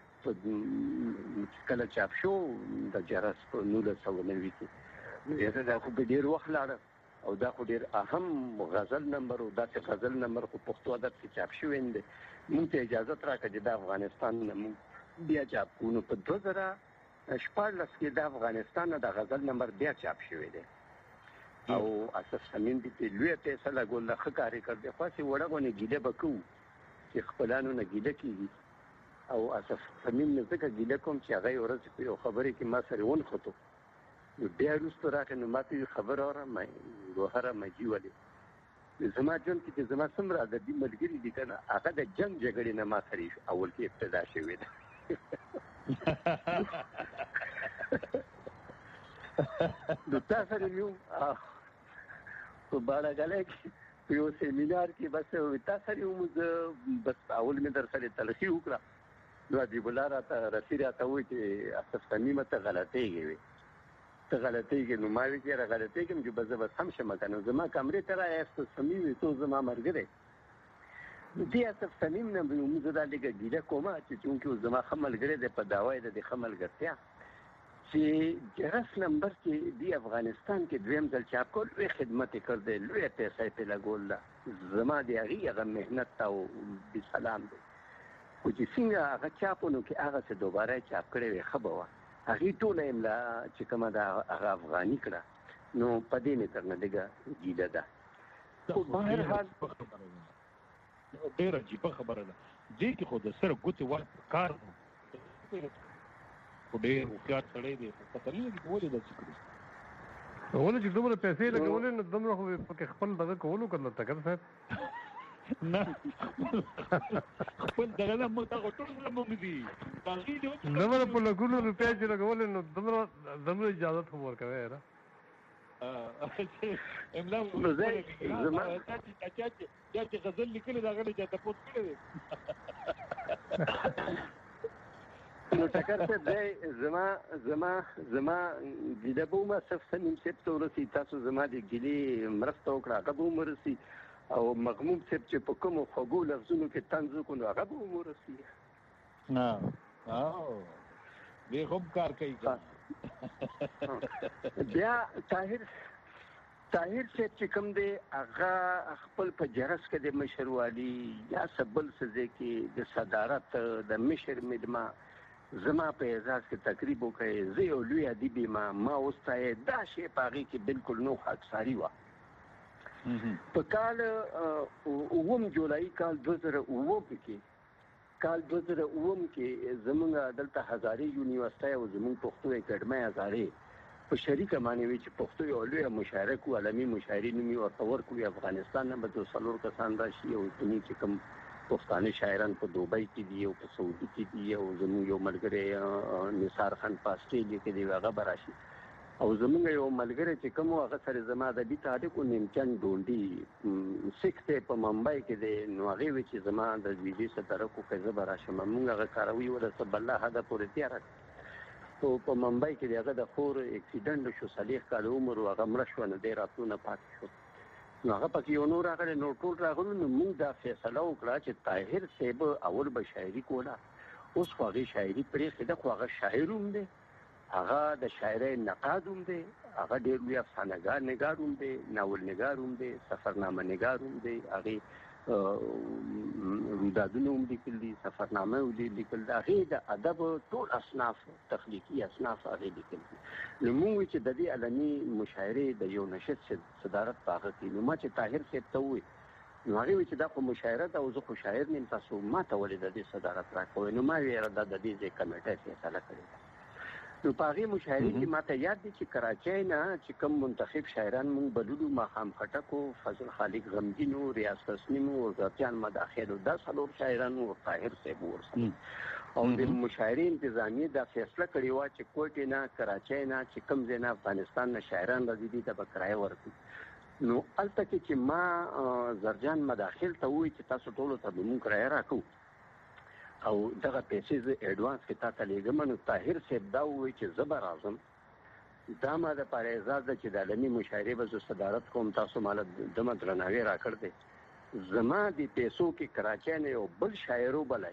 کله چاپ شو د جرس په نولس سوه نوي کې دا خو به ډېر وخت لاړه او دا خو ډېر اهم غزل نمبر و. داسې غزل نمبر خو پښتو ادب کې چاپ شوی نه دی. موږ ته اجازت راکړه چې د افغانستان نه موږ بیا چاپ کړو. نو په دوه زره شپاړلس کې د افغانستان نه د غزل نمبر بیا چاپ شوی دی او اسف صمیم دې پرې لویه پیسه لګوله، ښه کار یې کړ دی. خو هسې وړه غونې ګیله به کوو چې خپلانو نه ګیله کېږي او اسف صمیم نه ځکه ګیله کوم چې هغه یې ورځ په یو خبرې کې ما سره ونښتو. نو بیا وروسته راغی نو ما ته یې خبره وره ګوهره مجي ولې زما ژوند کې چې زما څومره ادبي ملګري دي که نه هغه د جنګ جګړې نه ما سره اول کې ابتدا شوې ده. نو تا سره یو په باړهګلی کې په یو سیمینار کې بس تاسو یې موږ بس اول مې در سره تلخی وکړه نو دی بل راته رسید راته وایي چې اساس تمیمه ته غلطیږي ته غلطیږي نو ما وی چې غلطیږم چې بس بس هم شمه کنه زما کمرې ته راځه سمې تو زما مرګره دې اساس تمیم نه به موږ دا لګه ګیله کومه چې چونکه زما خملګره د په داوای د خملګرتیا چې جرس نمبر کې دی افغانستان کې دویم ځل چاپ کول لوی خدمت کړ دی لوی پیسې په لګول زما دی هغه مهنت او به سلام دی خو چې څنګه هغه چاپونو کې هغه څه دوباره چاپ کړي وي خبره هغه ټول املا چې کومه دا هغه افغاني کړه نو په دې نه ترنه دغه ګیله ده خو بهر حال ډېر عجیب خبره ده دې کې خو د سره ګوتې وای کار خو ډېر وکړ سره دې په تللی کې ولې د څه ونه چې دومره پیسې لګولې نو دومره خو په خپل دغه کولو کنه تکر صاحب نه خپل دغه نه مو تا ټول مونږ دي باقي دې دومره په لګولو روپیا چې لګولې نو دومره دومره اجازه خو ورکوي را املا نو زه زما چې غزل لیکل دا غړي چې تاسو کړی نو ټکر څه دی زما زما زما ګیله به ما صف سنیم سپ تورسي تاسو زما د ګیلې مرسته وکړه هغه به مرسي او مغموم سپ چې په کوم خوګو لفظونو کې طنز کو نو هغه به مرسي نه او دې هم کار کوي بیا طاهر طاهر چې کوم دی هغه خپل په جرس کې د مشروالي یا سبل څه کې د صدارت د مشر مدما زما په اعزاز کې تقریب وکړي زه یو لوی ادیب ما ما اوسه دا شی پاغي کې بالکل نو خاصاري و په کال اوم جولای کال دوه زره اوه کې کال دوه زره اوه کې زمونږ دلته هزاري یونیورسيټي او زمونږ پښتو اکیډمي هزاري په شریکه معنی وی چې پښتو یو لوی مشارک او عالمي مشاعرین می او تور کوي افغانستان نه به څلور کسان راشي او دني چې کوم پښتانه شاعران په دوبۍ کې دي او په سعودي کې دي او زمونږ یو ملګری نثار خان په استرالیا کې دی هغه براشي او زمونږ یو ملګری چې کوم هغه سره زما د بي تعلق نیمچن ډونډي سکته په ممبئی کې دی نو هغه وی چې زما د ویډیو سره کو کې زبر راشم موږ هغه کاروي ول څه بل هدا پورې تیار او په ممبئی کې هغه د خور اکسیډنټ شو صالح کال عمر هغه مړ شو نه دی راتونه پات شو نو هغه پکې یو نور هغه نو ټول راغلو نو موږ دا فیصله وکړه چې طاهر صاحب اول به شاعري کوله اوس خو هغه شاعري پرې خده خو هغه شاعروم دی هغه د شاعرۍ نقادوم دی هغه ډېر لوی افسانه‌ګار نګاروم دی ناول نګاروم دی سفرنامه نګاروم دی هغه رویدادونه هم لیکل دي سفرنامه هم لیکل دي هغه د ادب ټول اصناف تخلیقي اصناف هغه لیکل دي نو موږ چې د دې علمي مشاعرې د یو نشد صدارت پاغه کې نو ما چې طاهر صاحب ته وې نو هغه چې دا کوم مشاعره ده او زه خو شاعر نیم تاسو ما ته ولې د دې صدارت راکوي نو ما ویره د دې ځای کمیټه فیصله کړې نو پاغي مشاعرې کې ماته یاد دي چې کراچۍ نه چې کوم منتخب شاعران مونږ بللو ماخام خټکو فضل خالق غمجینو ریاض تسنیم او زرجان مداخل او د څلور شاعرانو او طاهر صاحب ورسره او د مشاعرې انتظامیه دا فیصله کړې و چې کوټه نه کراچۍ نه چې کوم ځای نه افغانستان نه شاعران راځي دي د بکرای ورته نو البته چې ما زرجان مداخل ته وایي چې تاسو ټول ته مونږ کرای راکو او دغه پیسې ز اډوانس کې تا ته لګم نو طاهر صاحب دا وایي چې زبر اعظم دا ما د پاره اجازه چې د عالمي مشاعرې به صدارت کوم تاسو مال د مدرناوي راکړ دې زما د پیسو کې کراچۍ نه یو بل شاعرو بلای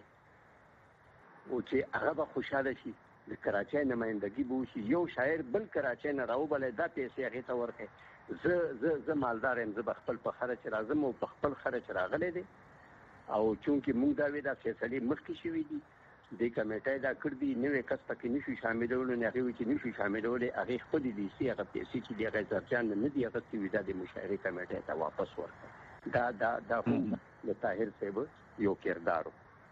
او چې هغه به خوشاله شي د کراچۍ نمائندګي بو شي یو شاعر بل کراچۍ نه راو بلای دا پیسې هغه ته ورکړي ز ز ز مالدار يم ز خپل په خرچ راځم او په خپل خرچ راغلي دي او چونکی موږ دا وی دا فیصله مخکې شوې دي د کمیټې دا کړ دي نوې کس پکې نشي شاملول نه هغه چې نشي شاملول هغه خپل دي سي هغه پیسې چې دی هغه ځان نه دی هغه چې ودا د مشاعرې کمیټې ته واپس ورکړه دا دا دا هم د طاهر صاحب یو کردارو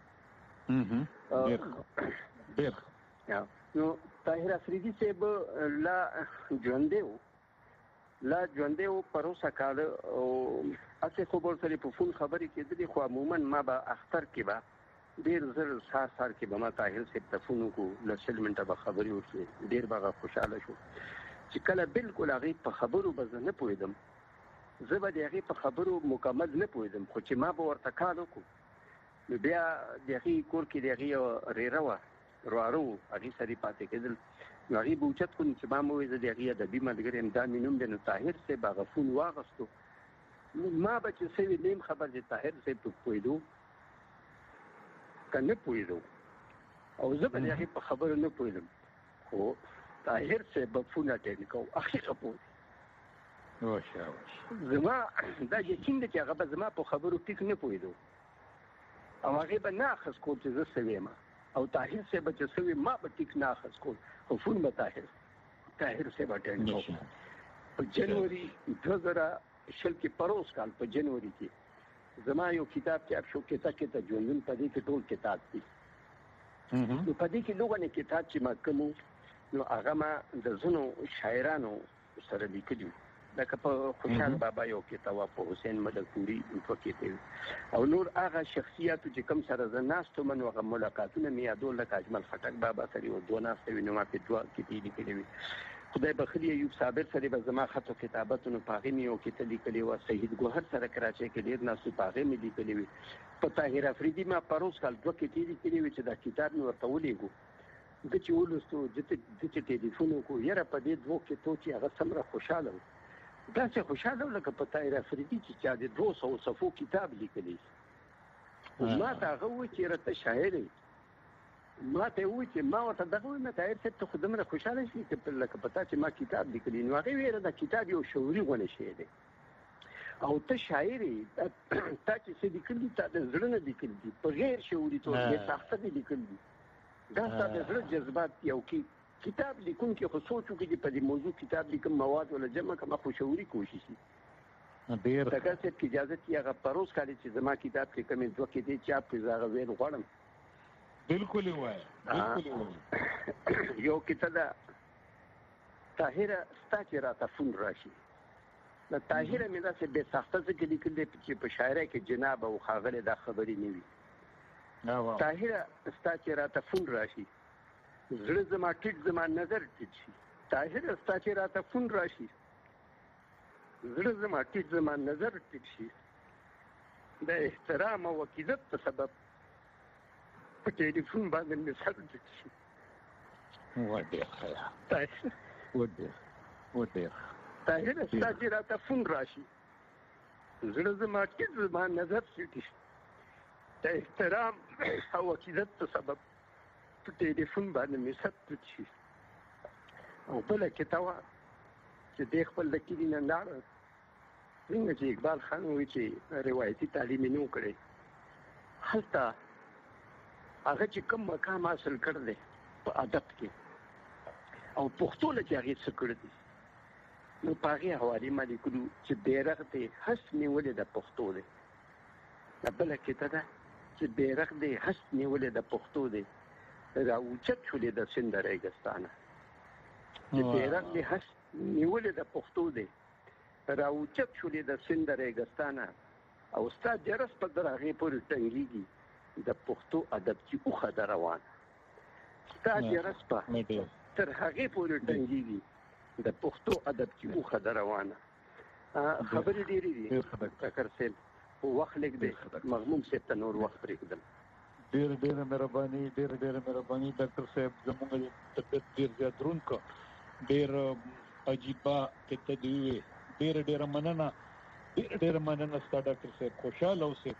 ډېر ډېر نو طاهر افریدي صاحب لا ژوندې لا ژوندې او پروسه کال او اته خو بل سره په فون خبرې کېدلې خو عموما ما به اختر کې به ډېر زر سار سار کې به ما طاهر صاحب ته فون وکړو لسل منټه به خبرې وکړې ډېر به خوشاله شو چې کله بالکل هغه په خبرو به نه پوهېدم زه به د هغې په خبرو مکمل نه پوهېدم، خو چې ما به ورته کال وکړو نو بیا د هغې کور کې د هغې یوه ریره وه، رواره و، هغې سره یې پاتې کېدل. نو هغې به اوچت کړو چې ما مو وویل زه د هغې ادبي ملګری یم، دا مې نوم دی. نو طاهر صاحب هغه فون واخیستو. نو ما به چې څه وي نه یم خبر چې طاهر صاحب په پوهېدو که نه پوهېدو، او زه به د هغې په خبرو نه پوهېدم، خو طاهر صاحب به فون اټینډ کوو، اخره پورې. زما دا یقین دی چې هغه به زما په خبرو ټیک نه پوهېدو، او هغې به نه اخذ کول چې زه څه ویم، او طاهر صاحب به چې څه وي ما به ټیک نه اخذ کول، خو فون به طاهر طاهر صاحب اټینډ کوو. په جنوري دوه زره شل کې پروس کال په جنوري کې زما یو کتاب چاپ شو، کته کته ژوندون، په دې کې ټول کتاب دي. نو په دې کې لوغونه کتاب چې ما کوم نو هغه ما د زونو شاعرانو سره لیکلي، لکه په خوشحال بابا یو کتاب، په حسین مدکوري په کې، او نور هغه شخصیاتو چې کوم سره زه ناست وم نو هغه ملاقاتونه مې یادول، لکه اجمل خټک بابا سره یو دوه ناستې وي نو ما په دوه کتې لیکلې وي. خدای بخښي ایوب صابر سره به زما خط او کتابتونو په هغې مې یو کیسه لیکلې وه. سید ګوهر سره کراچۍ کې ډېر ناست په هغې مې لیکلې وي. په طاهر افریدي ما پروس کال دوه کیسې لیکلې وي چې دا کتاب مې ورته ولېږو. ده چې ولوستو ده چې ټلیفون وکړو، یاره په دې دوو کیسو چې هغه څومره خوشحاله و، داسې خوشحاله و لکه په طاهر افریدي چې چا د دوه سوو صفحو کتاب لیکلی. ما ته هغه وویل چې یاره ته شاعر یې، ما ته وویل چې ما ورته دغه ووایم طاهر صاحب ته خو دومره خوشحاله شي لکه په تا چې ما کتاب لیکلی. نو هغې ویله دا کتاب یو شعوري غوندې شی دی، او ته شاعر یې، تا چې څه لیکلي تا د زړه نه لیکلي دي، په غیر شعوري طور بې ساخته دې لیکلي دي، دا ستا د زړه جذبات دي. او کتاب لیکونکي خو سوچ وکړي چې په دې موضوع کتاب لیکم، مواد ولا جمع کړم، خو شعوري کوشش وي. ډاکټر صاحب کې اجازه چې هغه پروس کالي چې زما کتاب کې کومې دوه کیسې چاپ کړي زه هغه ویل غواړم. بالکل وایي یو کیسه ده، طاهره ستا چې راته فون راشي. د طاهره مې داسې بې ساخته ځکه لیکل دی چې په شاعرۍ کې جناب او ښاغلی دا خبرې نه وي. طاهره ستا چې راته فون راشي، زړه زما ټیټ زما نظر ټیټ شي. طاهره ستا چې راته فون راشي، زړه زما ټیټ زما نظر ټیټ شي. د احترام او عقیدت په سبب په ټلیفون باندې مې سر ټیټ شي. طاهره ستا چې راته فون راشي، زړه زما ټیټ زما نظر ټیټ شي. د احترام او عقیدت په سبب په ټلیفون باندې مې سر ټیټ شي. او بله کیسه وه چې دی خپل د کلي نه لاړه، څنګه چې اقبال خان وایي چې روایتي تعلیم یې نه و کړی، هلته هغه چې کوم مقام حاصل کړی دی په ادب کې او پښتو له چې هغې څه کړي دي، نو په هغې حوالې ما لیکلو چې بیرغ دی هست نیولې د پښتو دی. بله کیسه ده چې بیرغ دی هست نیولې د پښتو دی، راوچت شولې د سند ریګستانه. چې بیرغ دی هست نیولې د پښتو دی، راوچت شولې د سند ریګستانه، او ستا جرس په در هغې پورې ټنګېږي د پښتو ادب چې اوښه ده روانه. ستا جرس په تر هغې پورې ټنګېږي د پښتو ادب چې اوښه ده روانه. خبرې ډېرې دي ډاکټر صاحب، وخت لږ دی، مغموم صاحب ته نور وخت پرېږدم. ډېره ډېره مهرباني، ډېره ډېره مهرباني ډاکټر صاحب، زموږ د طبیعت ډېر زیات دروند کړه، ډېر عجیبه کیسه دې وویې، ډېره ډېره مننه، ډېره ډېره مننه ستا ډاکټر صاحب، خوشحاله اوسې.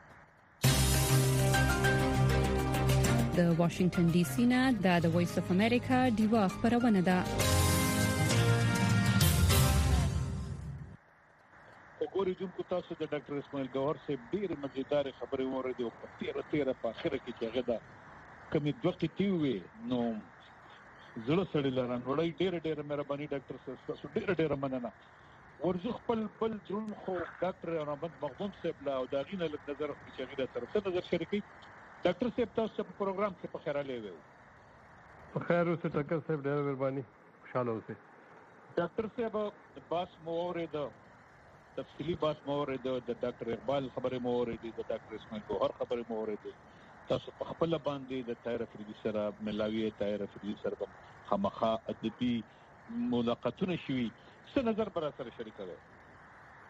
د واشنگټن ډي سي نه د وایس اف امریکا ډیوا خبرونه ده. اوریدونکو تاسو د ډاکټر اسماعیل ګوهر صاحب ډېرې مزیدارې خبرې واورېدې، او په تېره تېره په اخره کې چې هغه د کومې دوه قطعې وې نو زړه سړی لره نوړی. ډېره ډېره مهرباني ډاکټر صاحب، تاسو ډېره ډېره مننه. ورزو خپل بل دروند خو ډاکټر رحمت مغموم صاحب له او د هغې نه لږ نظر اخلي چې هغې سره څه نظر شریکوي. ډاکټر صاحب تاسو په پروګرام کې په خیر راغلی وی. په خیر اوسئ ډاکټر صاحب، ډېره مهرباني، خوشحاله اوسئ. ډاکټر صاحب باس مو واورېده، تفصیلي باس مو واورېده، د ډاکټر اقبال خبرې مو واورېدې، د ډاکټر اسماعیل ګوهر خبرې مو واورېدې. تاسو په خپله باندې د طاهر افریدي سره ملاوي، طاهر افریدي سره به خامخا ادبي ملاقاتونه شوي، څه نظر به را سره شریکوئ؟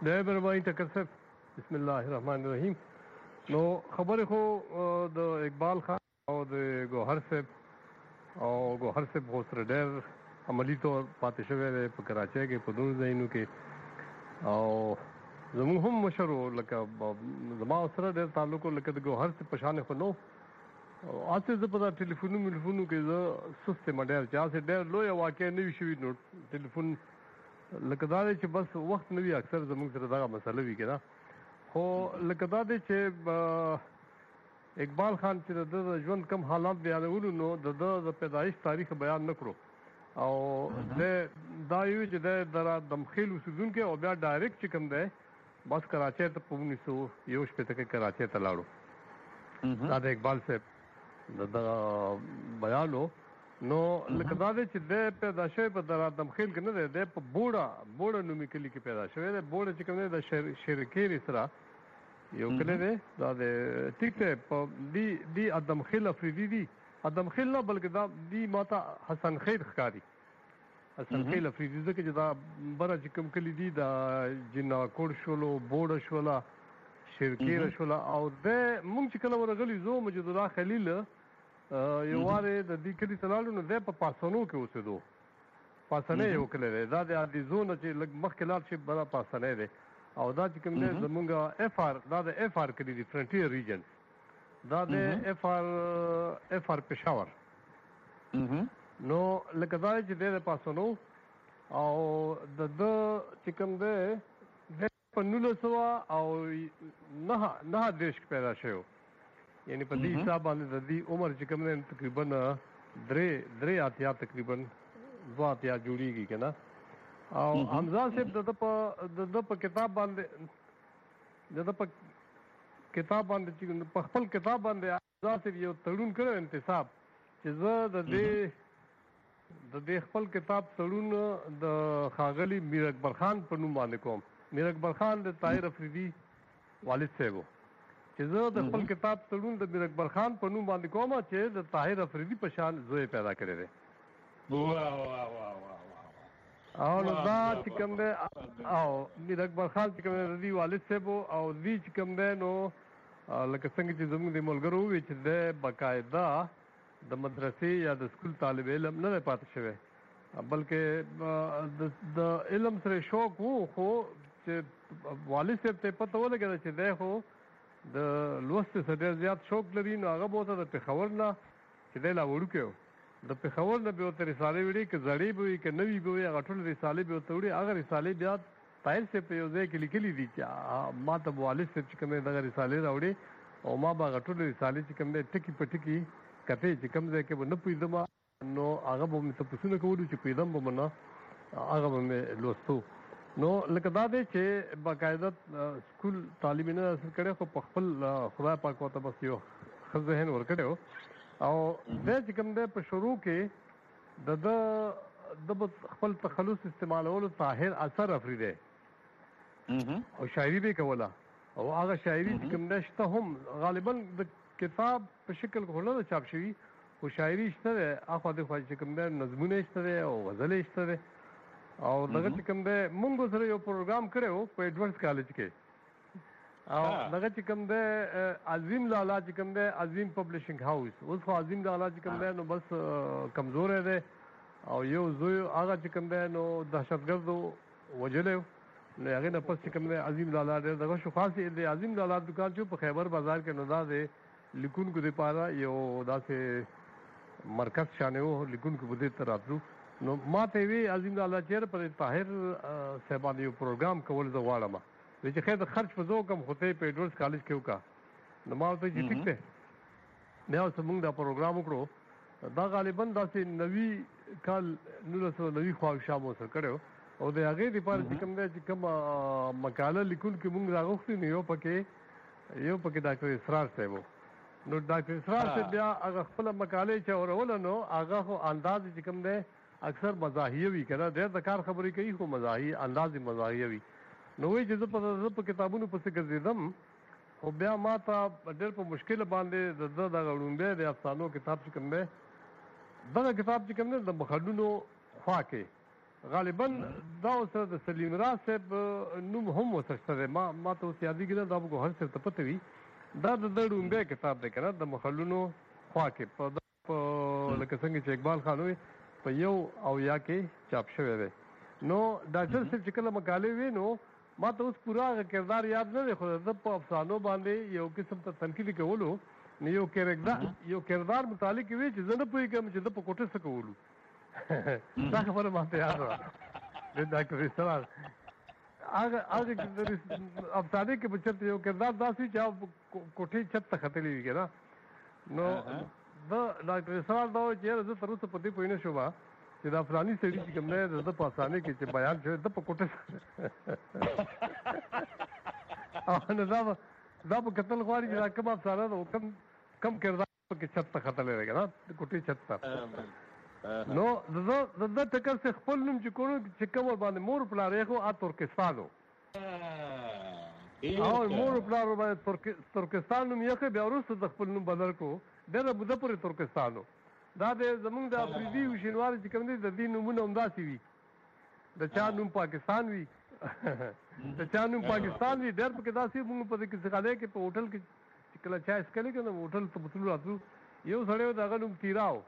د برمای تکسر بسم الله الرحمن الرحیم. نو خبره خو د اقبال خان او د ګوهر صاحب او ګوهر صاحب خو سره ډېر عملی طور پاتې شوی دی په کراچۍ کې په دوه ځایونو کې او زموږ هم مشر لکه زما سره ډېر تعلق لکه د ګوهر صاحب په شان خو نو اته زه په ټلیفونو ملفونو کې زه سست یم ډېر چې هسې ډېر لویه واقع نه وي شوي نو ټلیفون لکه دا دی چې بس وخت نه وي اکثر زموږ سره دغه مسله وي که نه خو لکه دا دی چې اقبال خان چې د د ژوند کم حالات بیانولو نو د د د پیدایش تاریخ بیان نه کړو او د دا یو چې د درا دمخیل اوسیدونکي او بیا ډایرکټ چې کوم دی بس کراچۍ ته په اونیس سو یو شپېته کې کراچۍ ته لاړو. دا د اقبال صاحب د بیانو نو لکه دا دی چې د پیدا شوی په درا دمخیل کې نه دی دی په بوړه بوړه نومي کلي کې پیدا شوی دی. بوړه چې کوم دی د شیرکیرې سره یو کلی دی دا د ټیک دی په دې دې ادمخیل افریدي دي ادمخیل نه بلکې دا دې ماته حسن خیل ښکاري حسن خیل افریدي ځکه چې دا بره چې کوم کلي دي دا جناکوړ شولو بوړه شوله شیرکیره شوله او د مونږ چې کله ورغلي زو مجید الله خلیل یو وارې د دې کلي ته لاړو نو دی په پاسنو کې اوسېدو پاسنۍ یو کلی دی دا د عادیزو نه چې لږ مخکې لاړ شي بله پاسنۍ دی او دا چې کوم دی زمونږ اف آر دا د اف آر کلی دی فرنټیر ریجن دا د اف آر اف آر پېښور نو لکه دا چې دی د پاسنو او د ده چې کوم دی د په نولس سوه او نهه نهه دېرش کې پیدا شوی یعنی په دې حساب باندې د دې عمر چې کوم دی تقریبا درې درې اتیا تقریبا دوه اتیا جوړېږي که نه او حمزه صاحب د په د په کتاب باندې د په کتاب باندې چې په خپل کتاب باندې حمزه صاحب یو تړون کړی انتصاب چې زه د دې د دې خپل کتاب تړون د ښاغلي میر اکبر خان په نوم باندې کوم. میر اکبر خان د طاهر افریدي والد صاحب چې زه د خپل کتاب تړون د میر اکبر خان په نوم باندې کوم چې د طاهر افریدي په شان زوی پیدا کړی دی. واه واه واه واه او نو دا چې کوم دی او میر اکبر خان چې کوم دی د دې والد صاحب او دې چې کوم دی نو لکه څنګه چې زموږ د ملګرو ووي چې دی باقاعده د مدرسې یا د سکول طالب علم نه دی پاتې شوی بلکې د علم سره شوق وو خو چې والد صاحب ته پته ولګېده چې دی خو د لوست څخه ډېر زیات شوق لري نو هغه به ورته د پېښور نه چې دی لا وړوکی و د پېښور نه به ورته رسالې وړي که زړې به وي که نوي به وي هغه ټولې رسالې به ورته وړي. هغه رسالې بیا طاهر صاحب په یو ځای کې لیکلي دي چې ما ته به والد صاحب چې کوم دی دغه رسالې راوړي او ما به هغه ټولې رسالې چې کوم دی ټکي په ټکي کتې چې کوم ځای کې به نه پوهېدم نو هغه به مې تپوسونه کولو چې پوهېدم به مې نه هغه به مې لوستو. نو لکه دا دی چې باقاعده سکول تعلیم نه حاصل کړی خو په خپل خدای پاک ورته بس یو ښه ذهن ورکړی و او دی چې کوم دی په شروع کې د ده د به خپل تخلص استعمالولو طاهر اثر افریدی او شاعري به یې کوله او هغه شاعري چې کوم دی شته هم غالبا د کتاب په شکل خو نه ده چاپ شوي خو شاعري شته دی اخوا دېخوا چې کوم دی نظمونه یې شته دی او غزلې شته دی او دغه چې کوم دی مونږ سره یو پروګرام کړی و په ایډورډز کالج کې او دغه چې کوم دی عظیم لالا چې کوم دی عظیم پبلشنګ هاوس اوس خو عظیم لالا چې کوم دی نو بس کمزوری دی او یو زوی هغه چې کوم دی نو دهشتګردو وژلی نو هغې نه پس چې کوم دی عظیم لالا ډېر دغه شو خاص د عظیم لالا دکان چې په خیبر بازار کې نو دا د لیکونکو دپاره یو داسې مرکز شانې و لیکونکو به دې ته راتلو نو ما ته یې وی عظیم لالا چېر پر طاهر صاحب باندې یو پروګرام کول زه غواړم وی چې خیر د خرچ په زه وکړم خو ته یې په ایډورډز کالج کې وکړه نو ما ورته چې ټیک دی بیا اوس موږ دا پروګرام وکړو دا غالبا داسې نوي کال نولس سوه نوي خواوشا مو سره کړی او د هغې دپاره چې کوم دی چې کومه مقاله لیکونکي موږ راغوښتي نو یو پکې یو پکې ډاکټر اسرار صاحب نو ډاکټر اسرار صاحب بیا هغه خپله مقالې چې اوروله نو هغه خو انداز چې کوم دی اکثر مزاحیه وي که نه ډېر د کار خبرې کوي خو مزاحي انداز یې مزاحیه وي نو وایي چې زه په زه په کتابونو پسې ګرځېدم خو بیا ما ته ډېر په مشکله باندې د ده دغه ړومبی د افسانو کتاب چې کوم دی دغه کتاب چې کوم دی د مخلونو خوا کې غالبا دا اوس د سلیم راز صاحب نوم هم وسشته ما ما ته اوس یادېږي نه دا به ګوهر صاحب ته پته وي دا د ده ړومبی کتاب دی که نه د مخلونو خوا کې په لکه څنګه چې اقبال خان وایي په یو اویا کې چاپ شوی دی نو ډاکټر صاحب چې کله مقالې وي نو ما ته اوس پوره هغه کردار یاد نه دی خو د په افسانو باندې یو قسم ته تنقید کولو نو یو کردار یو کردار متعلق وي چې زه نه پوهېږم چې د په کوټه څه کولو دا خبره ماته یاد وه د ډاکټر اسرار هغه هغه افسانې کې به چېرته یو کردار داسې چې هغه کوټې چھت ته ختلی وي که نه نو د ډاکټر اسرار دا وایي چې یاره زه تر اوسه په دې پوه نه شوم چې دا فلاني سړي چې کوم دی د ده په افسانې کې چې بیان شوی د په کوټه نو دا به دا به کتل غواړي چې دا کوم افسانه ده کم کم کردار پکې چھت ته ختلی دی که نه د کوټې چھت ته نو د ده ټکر چې خپل نوم چې کوو چې کوم باندې مور پلار یې خو ا ترکستان و او مور پلار باندې ترکستان نوم یې بیا وروسته د خپل نوم بدل کړو ډېره موده پورې ترکستان و دا د زمونږ د افریدي وشینوال چې کوم دی د دې نومونه همداسې وي د چا نوم پاکستان وي د چا نوم پاکستان وي ډېر پکې داسې موږ په دې کې سکالی کې په هوټل کې چې کله چای څکلی که نه هوټل ته بتلو راتلو یو سړی و د هغه نوم تیرا و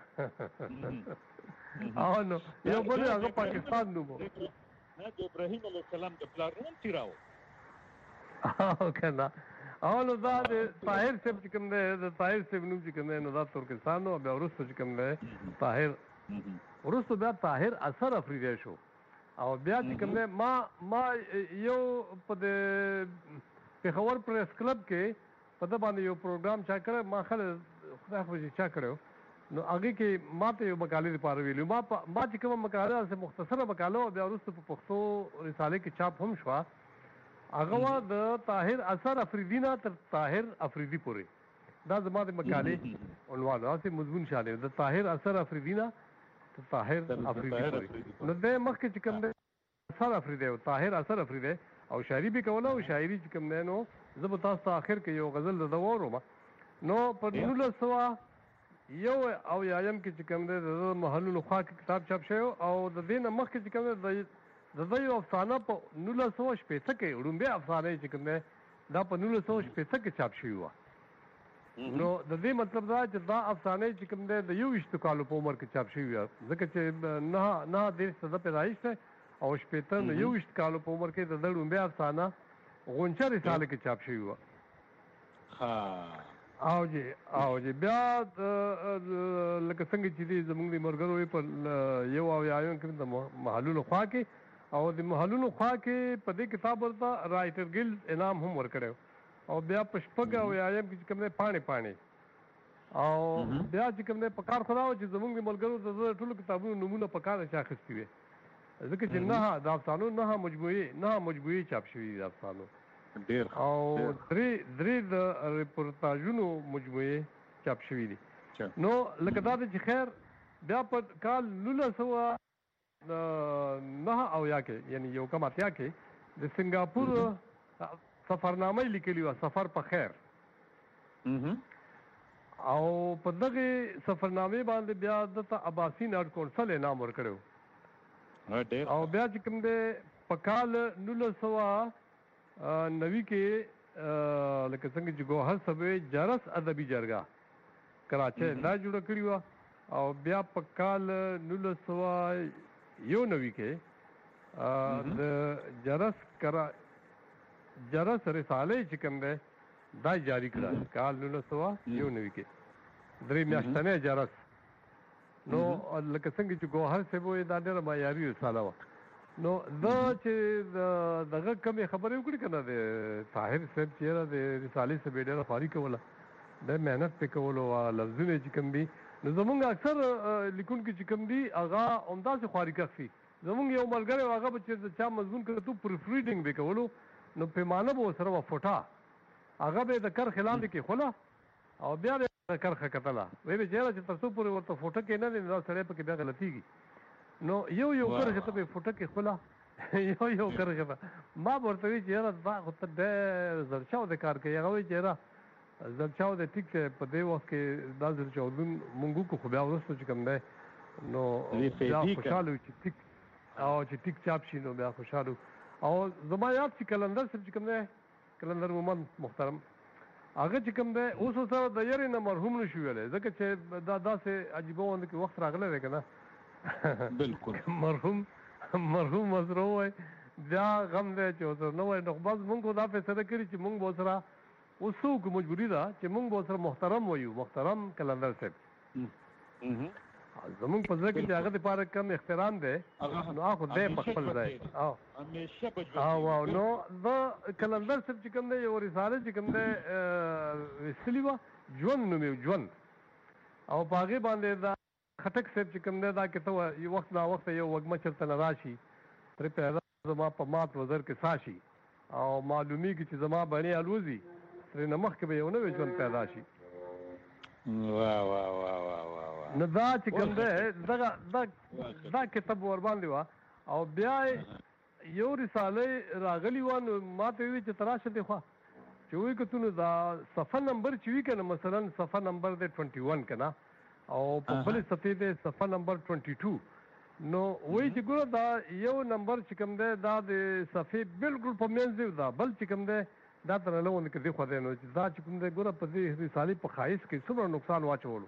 او نو یو بل هغه پاکستان نوم و نه د ابراهیم علیه السلام د پلار نوم تیرا و او که نه او نو دا د طاهر صاحب چې کوم دی د طاهر صاحب نوم چې کوم دی نو دا ترکستان و بیا وروسته چې کوم دی طاهر وروسته بیا طاهر اثر افریدی شو او بیا چې کوم دی ما ما یو په د پېښور پریس کلب کې په ده باندې یو پروګرام چا کړی ما خلک خدای خو چې چا کړی نو هغې کې ما ته یو مقالې دپاره ویلي ما ما چې کومه مقاله داسې مختصره مقاله وه بیا وروسته په پښتو رسالې کې چاپ هم شوه هغه وه د طاهر اثر افریدي نه تر طاهر افریدي پورې دا زما د مقالې عنوان داسې مضمون شامل د طاهر اثر افریدي نه تر طاهر افریدي پورې نو دی مخکې چې کوم دی اثر افریدی و طاهر اثر افریدی او شاعري به کوله او شاعري چې کوم دی نو زه به تاسو ته آخر کې یو غزل د ده واورم نو په نولس سوه یو او یایم کې چې کوم دی د ده محلونو خوا کې کتاب چاپ شوی او د دې نه مخکې چې کوم دی د ده یو افسانه په نولس سوه شپېته کې وړومبۍ افسانه چې کوم دی دا په نولس سوه شپېته کې چاپ شوي وه نو د دې مطلب دا چې دا افسانې چې کوم دی د یو ویشتو کالو په عمر کې چاپ شوي وه ځکه چې نهه نهه دېرش د ده پیدایش دی او شپېته نو یو ویشت کالو په عمر کې د ده وړومبۍ افسانه غونچه رساله کې چاپ شوي وه او جی او جی بیا لکه څنګه چې دي زموږ د ملګرو په یو اویایم کې د محلونو خوا کې او د محلونو خوا کې په دې کتاب ورته رایټر ګلډ انعام هم ورکړی او بیا په شپږ اویایم کې چې کوم دی پاڼې پاڼې او بیا چې کوم دی په کار خو دا و چې زموږ د ملګرو د ټولو کتابونو نومونه په کار چې اخیستي وي ځکه چې نهه د افسانو نهه مجموعې نهه مجموعې چاپ شوي دي د افسانو ډېر او درې درې د ریپورتاژونو مجموعې چاپ شوي دي نو لکه دا دی چې خیر بیا په کال نولس سوه نهه اویا کې یعنی یو کم اتیا کې د سنګاپور سفرنامه یې لیکلې وه سفر په خیر او په دغې سفرنامې باندې بیا دته اباسین آرټ کونسل انعام ورکړی و او بیا چې کوم دی په کال نولس سوه نوي کې لکه څنګه چې ګوهر صاحب جرس ادبي جرګه کراچۍ دا جوړه کړې وه او بیا په کال نولس سوه یو نوي کې د جرس کرا جرس رسالې چې کوم دی دا جاری کړه کال نولس سوه یو نوي کې درې میاشتنی جرس نو لکه څنګه چې ګوهر صاحب وایي دا ډېره معیاري رساله وه نو دا چې دغه کمې خبرې وکړي که نه د طاهر صاحب چې یاره د رسالې صاحب یې ډېره خواري کوله ډېر محنت پرې کولو لفظونه چې کوم دي نو زمونږ اکثر لیکونکي چې کوم دي هغه همداسې خواري کښ وي زمونږ یو ملګری و هغه به چې د چا مضمون کړی تو پروف ریډینګ به یې کولو نو پیمانه به ورسره وه فوټه هغه به یې د کرښې لاندې کېښوله او بیا به یې کرښه کتله ویل چې یاره چې تر څو پورې ورته فوټه کېنه دی نو دا سړی پکې بیا غلطېږي نو یو یو کرښه ته به یې فوټه کېښوله یو یو کرښه ته ما به ورته وایي چې یاره دا خو ته ډېر زرچاو د کار کوي هغه وایي چې یاره زرچاو دی ټیک دی په دې وخت کې دا زرچاودون مونږ وکړو خو بیا وروسته چې کوم دی نو بیا خوشحاله وي چې ټیک او چې ټیک چاپ شي نو بیا خوشاله. او زما یاد چې کلندر صاحب چې کوم دی کلندر مومن محترم هغه چې کوم دی اوس سره د یاري نه مرحوم نشو ویلی ځکه چې دا داسې عجیبه ونه کې وخت راغلی دی که نه بالکل مرحوم مرحوم ورسره ووایي بیا غم دی چې ورسره نه وایي. نو بس مونږ خو دا فیصله کړي چې مونږ به ورسره اوس څه وکړو مجبوري ده چې مونږ به ورسره محترم وایو محترم کلندر صاحب. زمونږ په ځای کې چې هغه دپاره کم احترام دی نو هغه دی په خپل ځای. او او نو د کلندر صاحب چې کوم دی یو رساله چې کوم دی ویستلې وه ژوند نوم یې ژوند او په هغې باندې دا خټک صاحب چې کوم دی دا کې ته یو وخت ناوخته یو وږمه چېرته نه راشي ترې پیدا زما په مات وزر کې سا شي او معلومیږي چې زما بڼې الوځي ترې نه مخکې به یو نوی ژوند پیدا شي. واه واه واه واه واه نو دا چې کوم دی دغه دا دا کتاب ورباندې وه او بیا یو رساله راغلې وه نو ما ته وویل چې ته راشه دې خوا چې وایي که تو نو دا صفحه نمبر چې وي که نه مثلا صفحه نمبر دی ټونټي ون که نه او په بلې صفحې دی صفحه نمبر ټونټي ټو نو وایي چې ګوره دا یو نمبر چې کوم دی دا د صفحې بالکل په منځ دی دا بل چې کوم دی دا تر نه ونه کې دی خو دی نو چې دا چې کوم دی ګوره په دې رسالې په ښایست کې څومره نقصان واچولو.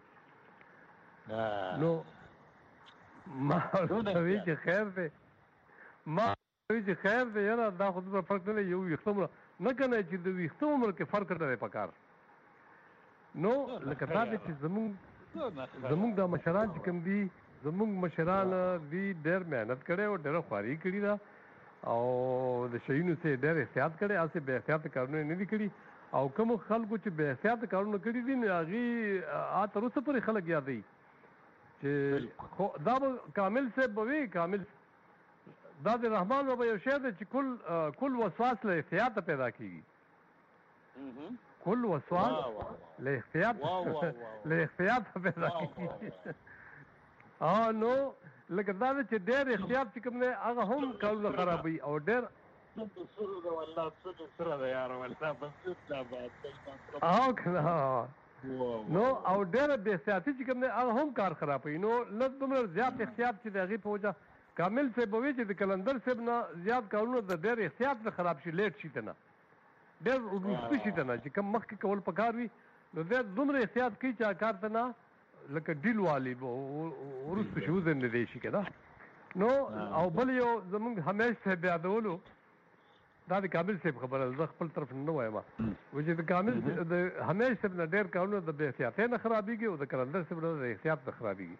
نو ما ورته وایي چې خیر دی ما وایي چې خیر دی یاره دا خو دومره فرق نه دی یو ویښته عمر نه که نه چې د ویښته عمر کې فرق نه دی په کار. نو لکه دا دی چې زمونږ زمونږ دا مشران چې کوم دي زمونږ مشران دي ډېر محنت کړی او ډېره خواري کړې ده او د شیونو څخه ډېر احتیاط کړی هسې بې احتیاطه کارونه یې نه دي کړي او کومو خلکو چې بې احتیاطه کارونه کړي دي نو هغې تر اوسه پورې خلک یادوي چې خو دا به کامل صاحب به وي کامل دا د رحمان بابا یو شی دی چې کل کل وسواس له احتیاطه پیدا کېږي کل وسواس له احتیاط له احتیاطه پیدا کېږي. ها نو لکه دا دی چې ډېر احتیاط چې کوم دی هغه هم کارونه خرابوي او ډېر او که نه نو او ډېره بې احتیاطي چې کوم دی هغه هم کار خرابوي. نو لږ دومره زیات احتیاط چې د هغې په وجه کامل صاحب به وایي چې د کلندر صاحب نه زیات کارونه د ډېر احتیاط نه خراب شي لیټ شي ته نه ډېر وروستي شي ته نه چې کوم مخکې کول پکار وي نو دی دومره احتیاط کوي چې کار ته نه لکه ډیل والی وروسته شي وځنډېدی شي که نه. نو او بل یو زمونږ همیش صاحب یادولو دا د کامل صاحب خبره زه خپل طرف نه وایم و چې د کامل د همیش صاحب نه ډېر کارونه د بې احتیاطۍ نه خرابېږي او د کلندر صاحب نه د احتیاط نه خرابېږي.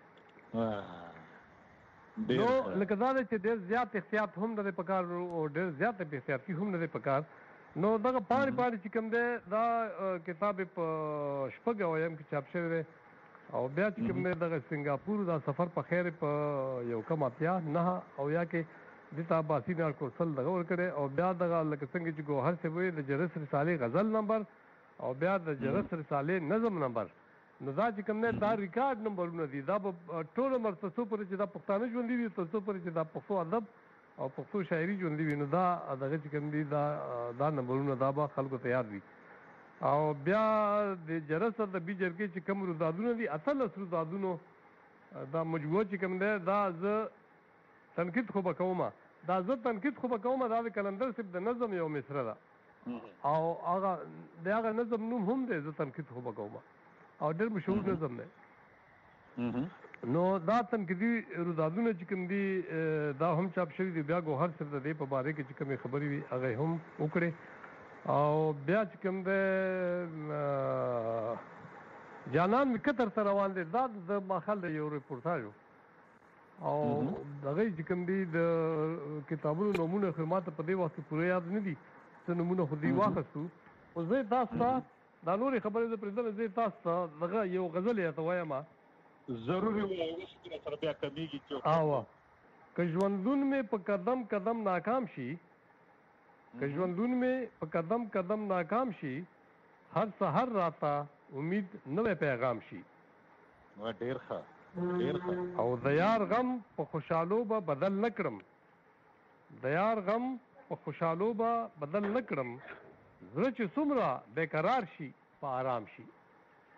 نو لکه دا دی چې ډېر زیات احتیاط هم نه دی په کار او ډېر زیات بې احتیاطي هم نه دی په کار. نو دغه پاڼې پاڼې چې کوم دی دا کتاب یې په شپږ اویم کې چاپ شوی دی او بیا چې کوم دی دغه سنګاپور دا سفر په خیر په یو کم اتیا نهه او یا کې دې ته عباسي نارکوسل دغه ورکړی او بیا دغه لکه څنګه چې ګوهر صاحب وایي د جرس رسالې غزل نمبر او بیا د جرس رسالې نظم نمبر نو دا چې کوم دی دا ریکارډ نمبرونه دي دا به ټول عمر تر څو پورې چې دا پښتانه ژوندي وي تر څو پورې چې دا پښتو ادب او پښتو شاعري ژوندي وي نو دا دغه چې کوم دي دا دا نمبرونه دا به خلکو ته یاد وي. او بیا د جرس د بي جرګې چې کوم رودادونه دي اتلس رودادونو دا مجموعه چې کوم دی دا زه تنقید خو به کوم دا زه تنقید خو به کوم دا د کلندر صاحب د نظم یو مصره ده او هغه د هغه نظم نوم هم دی زه تنقید خو به کوم او ډېر مشهور نظم دی. نو دا تنقیدي رودادونه چې کوم دي دا هم چاپ شوي دي بیا ګوهر صاحب د دې په باره کې چې کومې خبرې وي هغه هم وکړې او بیا چې کوم دی جانان مې کتر ته روان دی دا د ماښال د یو ریپورتاژ او هغه چې کوم دي د کتابونو نومونه خو ما ته په دې وخت کې پوره یاد نه دي څه نومونه خو دې واخیستو خو زه تاسو ته دا نورې خبرې زه پرېږدم زه تاسو ته دغه یو غزل یې ته وایم ضروري وایي اوس کې سره بیا کمیږي چې او که ژوندون مې په قدم قدم ناکام شي که ژوندون مې په قدم قدم ناکام شي هر سحر راته امید نوی پیغام شي ډېر ښه ډېر ښه او د یار غم په خوشحالو به بدل نه کړم د یار غم په خوشحالو به بدل نه کړم زړه چې څومره بېقرار شي په آرام شي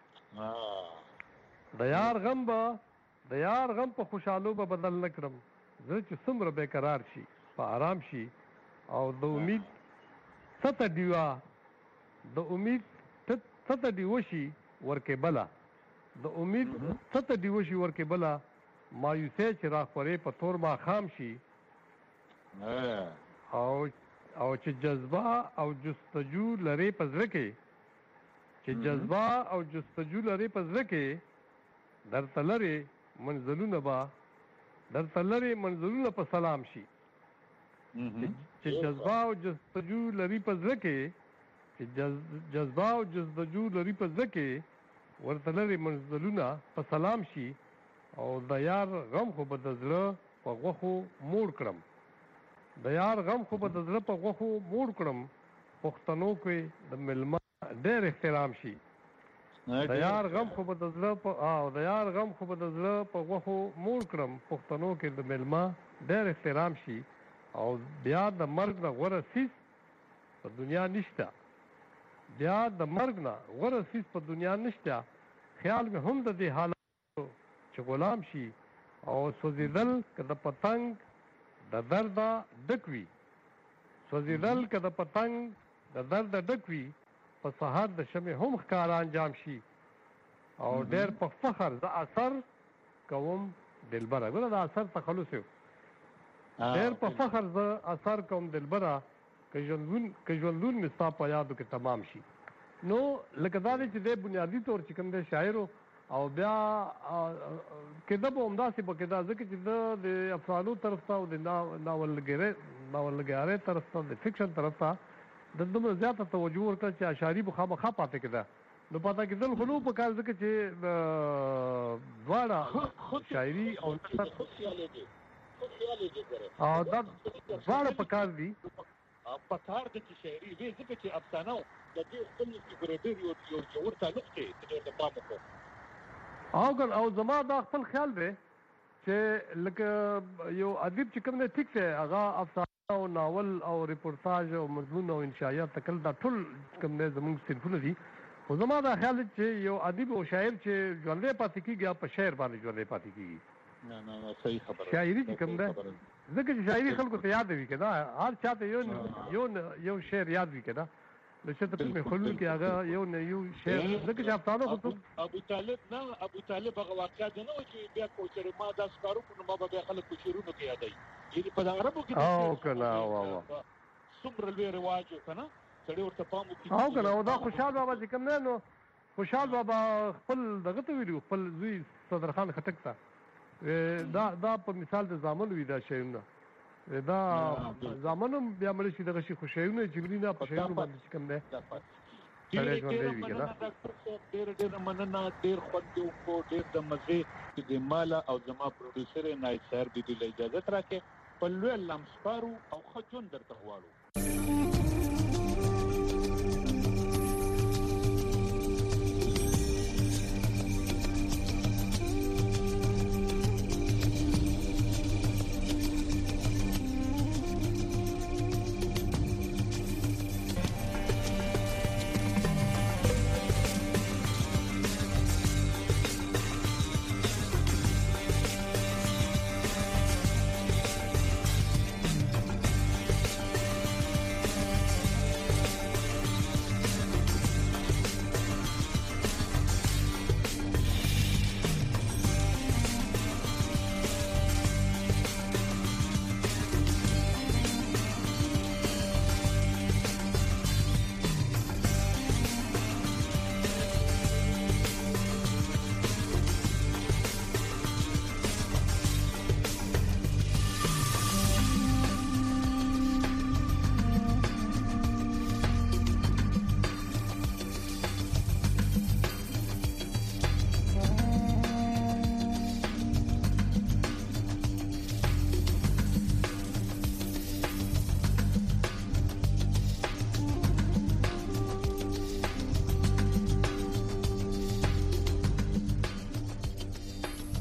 د یار غم به د یار غم په خوشحالو به بدل نه کړم زړه چې څومره بې قرار شي په آرام شي او د امید سطح ډیوه د امید سطح ډیوه شي ورکې بله د امید سطح ډیوه شي ورکې بله مایوسۍ چې راخورې په تور ماښام شي او او چې جذبه او جستجو لرې په زړه کې چې جذبه او جستجو لرې په زړه کې درته لرې منزلونه به درته لرې منزلونه په سلام شي چې جذبه او جستجو لري په زړه کې چې جذبه او جستجو لري په زړه کې ورته لرې منزلونه په سلام شي او د یار غم خو به د زړه په غوښو موړ کړم د یار غم خو به د زړه په غوښو موړ کړم پښتنو کې د مېلمه ډېر احترام شي د یار غم خو به د زړه په او د یار غم خو به د زړه په غوښو موړ کړم پښتنو کې د مېلمه ډېر احترام شي او بیا د مرګ نه غوره سیس په دنیا نشته بیا د مرګ نه غوره سیس په دنیا نشته خیال مې هم د دې حالاتو چې غلام شي او سوځېدل که د پتنګ د درده ډک وي سوځېدل که د پتنګ د درده ډک وي په سهار د شمې هم ښکاره انجام شي او ډېر په فخر زه اثر کوم دلبره ګوره د اثر تخلص یو ډېر په فخر زه اثر کوم دلبره که ژوندون که ژوندون مې ستا په یادو کې تمام شي نو لکه دا دی چې دی بنیادي طور چې کوم دی شاعر او بیا کېده به همداسې به کېده ځکه چې ده د افسانو طرف ته او د ناولنګارۍ ناولنګارۍ طرف ته د فکشن طرف ته د دومره زیاته توجه ورکړه چې اشعاري به خامخا پاتې کېده نو پاتې کېدل خو نو په کار ځکه چې دواړه شاعري او او دا دواړه په کار دي په کار د چې شاعري وي ځکه چې افسانه د دې خپل فګریټر یو یو جوړ تعلق دی چې د پام وکړو او ګل او زما دا خپل خیال دی چې لکه یو ادیب چې کوم دی ټیک دی هغه افسانه او ناول او ریپورتاج او مضمون او انشائیات تکل دا ټول کوم دی زموږ صنفونه دي خو زما دا خیال دی چې یو ادیب او شاعر چې ژوندی پاتې کېږي په شعر باندې ژوندی پاتې کېږي نه نه نه صحیح خبره شاعري چې کوم دی ځکه چې شاعري خلکو ته یاد وي که نه هر چا ته یو یو یو شعر یاد وي که نه نو چې ته په خلول کې هغه یو نه یو شعر ځکه چې افسانه خو ابو طالب نه ابو طالب هغه واقعه ده نه چې بیا کوچر ما دا سکارو نو ما به خلک کوچرونو کې یادای یعنی په عربو کې او کنه وا وا څومره لوی رواج کنه سړی ورته پام وکړي او کنه دا خوشحال بابا چې کوم نه نو خوشحال بابا خپل دغه ته ویلو خپل زوی صدرخان خټک ته دا دا په مثال د زامن وی دا شیونه دا زامنم بیا مړ شي دغه شي خوشیونه چې ویني په شیونه باندې کوم نه ډېر ډېر ډېر مننه ډېر خوند یو کو ډېر د مزه چې د مالا او زما پروډوسر نایت سر د دې اجازه راکې په لوی لمسپارو او خجون درته غواړو